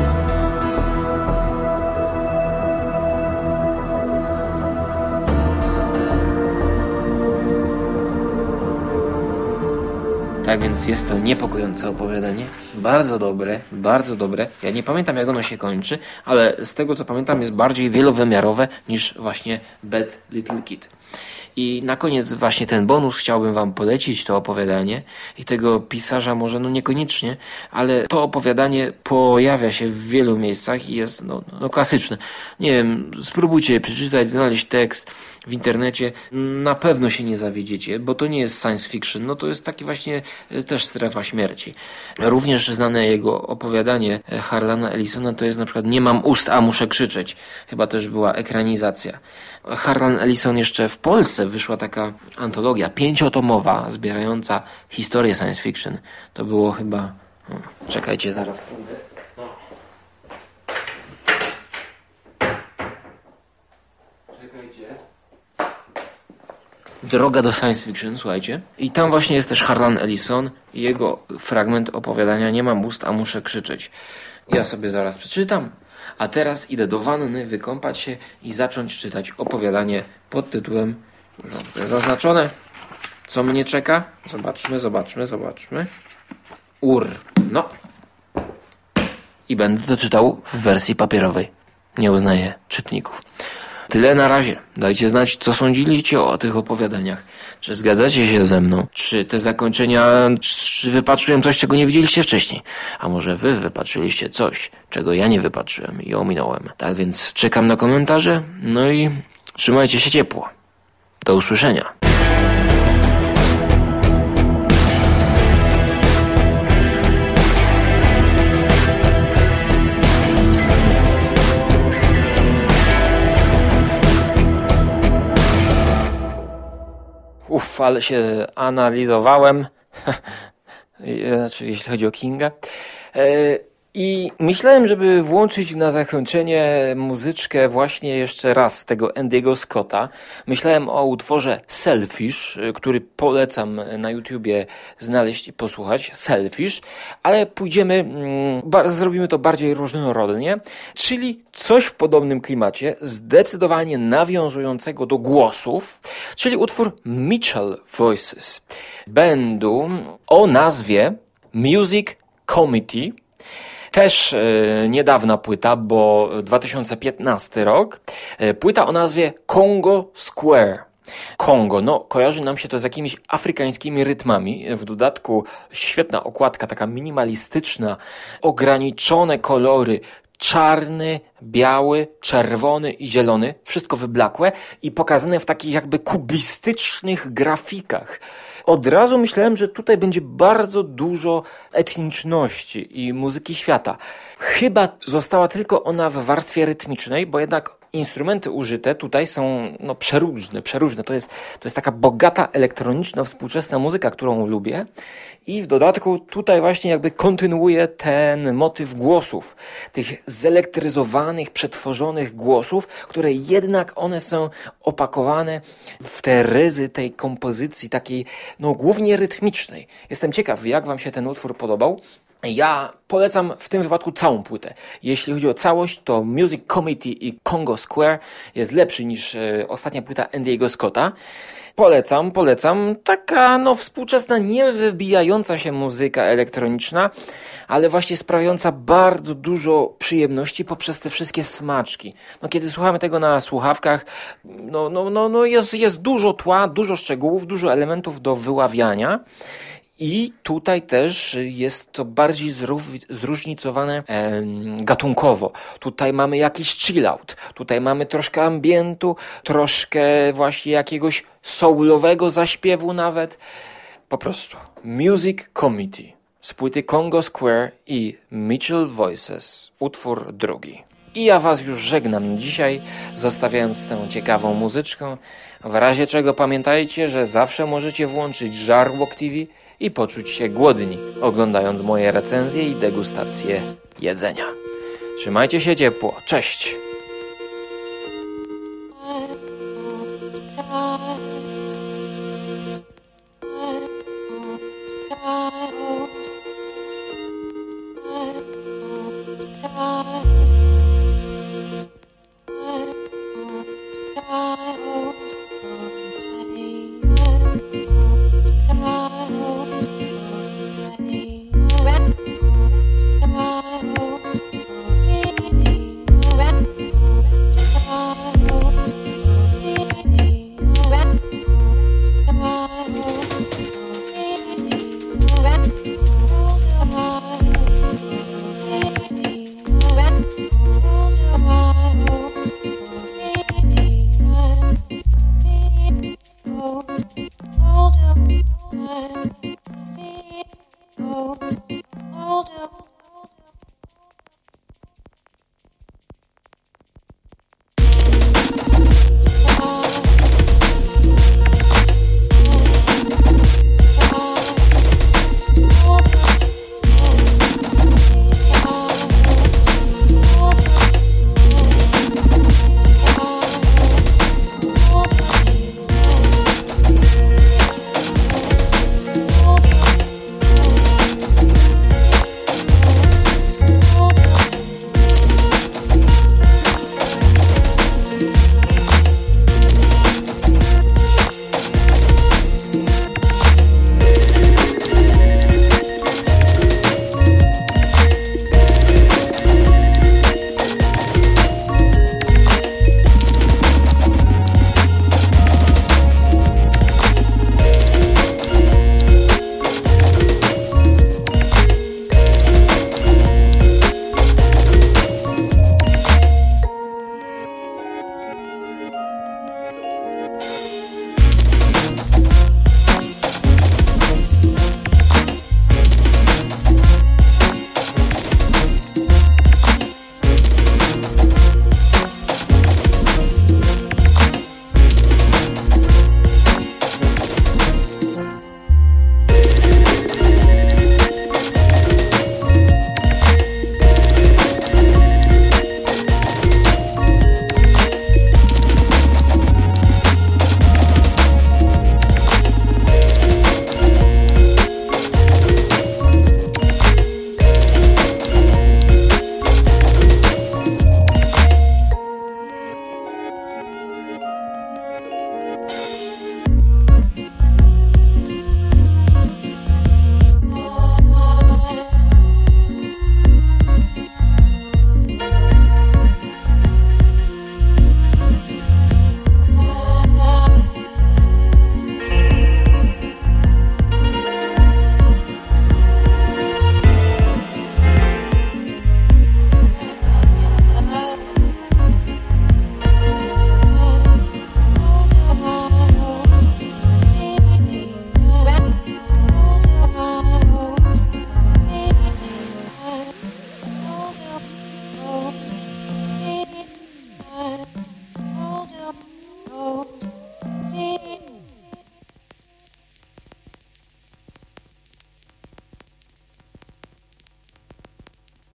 Tak więc jest to niepokojące opowiadanie. Bardzo dobre. Ja nie pamiętam, jak ono się kończy, ale z tego, co pamiętam, jest bardziej wielowymiarowe niż właśnie Bad Little Kid. I na koniec właśnie ten bonus chciałbym wam polecić, to opowiadanie i tego pisarza może niekoniecznie, ale to opowiadanie pojawia się w wielu miejscach i jest klasyczne. Nie wiem, spróbujcie je przeczytać, znaleźć tekst. w internecie, na pewno się nie zawiedziecie, bo to nie jest science fiction, no to jest taki właśnie też strefa śmierci. Również znane jego opowiadanie Harlana Ellisona to jest na przykład Nie mam ust, a muszę krzyczeć. Chyba też była ekranizacja. Harlan Ellison jeszcze w Polsce wyszła taka antologia 5-tomowa, zbierająca historię science fiction. To było chyba... czekajcie, zaraz pójdę. Czekajcie. Droga do science fiction, słuchajcie. I tam właśnie jest też Harlan Ellison i jego fragment opowiadania Nie mam ust, a muszę krzyczeć. Ja sobie zaraz przeczytam. A teraz idę do wanny, wykąpać się i zacząć czytać opowiadanie pod tytułem, zaznaczone, co mnie czeka. Zobaczmy. No. I będę to czytał w wersji papierowej. Nie uznaję czytników. Tyle na razie. Dajcie znać, co sądziliście o tych opowiadaniach. Czy zgadzacie się ze mną? Czy te zakończenia, czy wypatrzyłem coś, czego nie widzieliście wcześniej? A może wy wypatrzyliście coś, czego ja nie wypatrzyłem i ominąłem? Tak więc czekam na komentarze, no i trzymajcie się ciepło. Do usłyszenia. Ale się analizowałem, znaczy jeśli chodzi o Kinga. I myślałem, żeby włączyć na zakończenie muzyczkę właśnie jeszcze raz tego Andy'ego Scotta. Myślałem o utworze Selfish, który polecam na YouTubie znaleźć i posłuchać. Selfish, ale zrobimy to bardziej różnorodnie, czyli coś w podobnym klimacie, zdecydowanie nawiązującego do głosów, czyli utwór Mitchell Voices, bandu o nazwie Music Committee. Też niedawna płyta, bo 2015 rok. Płyta o nazwie Congo Square. Kongo, kojarzy nam się to z jakimiś afrykańskimi rytmami. W dodatku świetna okładka, taka minimalistyczna, ograniczone kolory. Czarny, biały, czerwony i zielony. Wszystko wyblakłe i pokazane w takich jakby kubistycznych grafikach. Od razu myślałem, że tutaj będzie bardzo dużo etniczności i muzyki świata. Chyba została tylko ona w warstwie rytmicznej, bo jednak instrumenty użyte tutaj są przeróżne. To jest taka bogata, elektroniczna, współczesna muzyka, którą lubię. I w dodatku tutaj właśnie jakby kontynuuje ten motyw głosów. Tych zelektryzowanych, przetworzonych głosów, które jednak one są opakowane w te ryzy tej kompozycji takiej, głównie rytmicznej. Jestem ciekaw, jak wam się ten utwór podobał. Ja polecam w tym wypadku całą płytę. Jeśli chodzi o całość, to Music Committee i Congo Square jest lepszy niż ostatnia płyta Andy'ego Scotta. Polecam. Taka współczesna, nie wybijająca się muzyka elektroniczna, ale właśnie sprawiająca bardzo dużo przyjemności poprzez te wszystkie smaczki. Kiedy słuchamy tego na słuchawkach, jest dużo tła, dużo szczegółów, dużo elementów do wyławiania. I tutaj też jest to bardziej zróżnicowane gatunkowo. Tutaj mamy jakiś chill-out, tutaj mamy troszkę ambientu, troszkę właśnie jakiegoś soulowego zaśpiewu nawet. Po prostu Music Committee z płyty Congo Square i Mitchell Voices, utwór drugi. I ja was już żegnam dzisiaj, zostawiając z tą ciekawą muzyczką. W razie czego pamiętajcie, że zawsze możecie włączyć Żarłok TV i poczuć się głodni, oglądając moje recenzje i degustacje jedzenia. Trzymajcie się ciepło. Cześć!
Sky.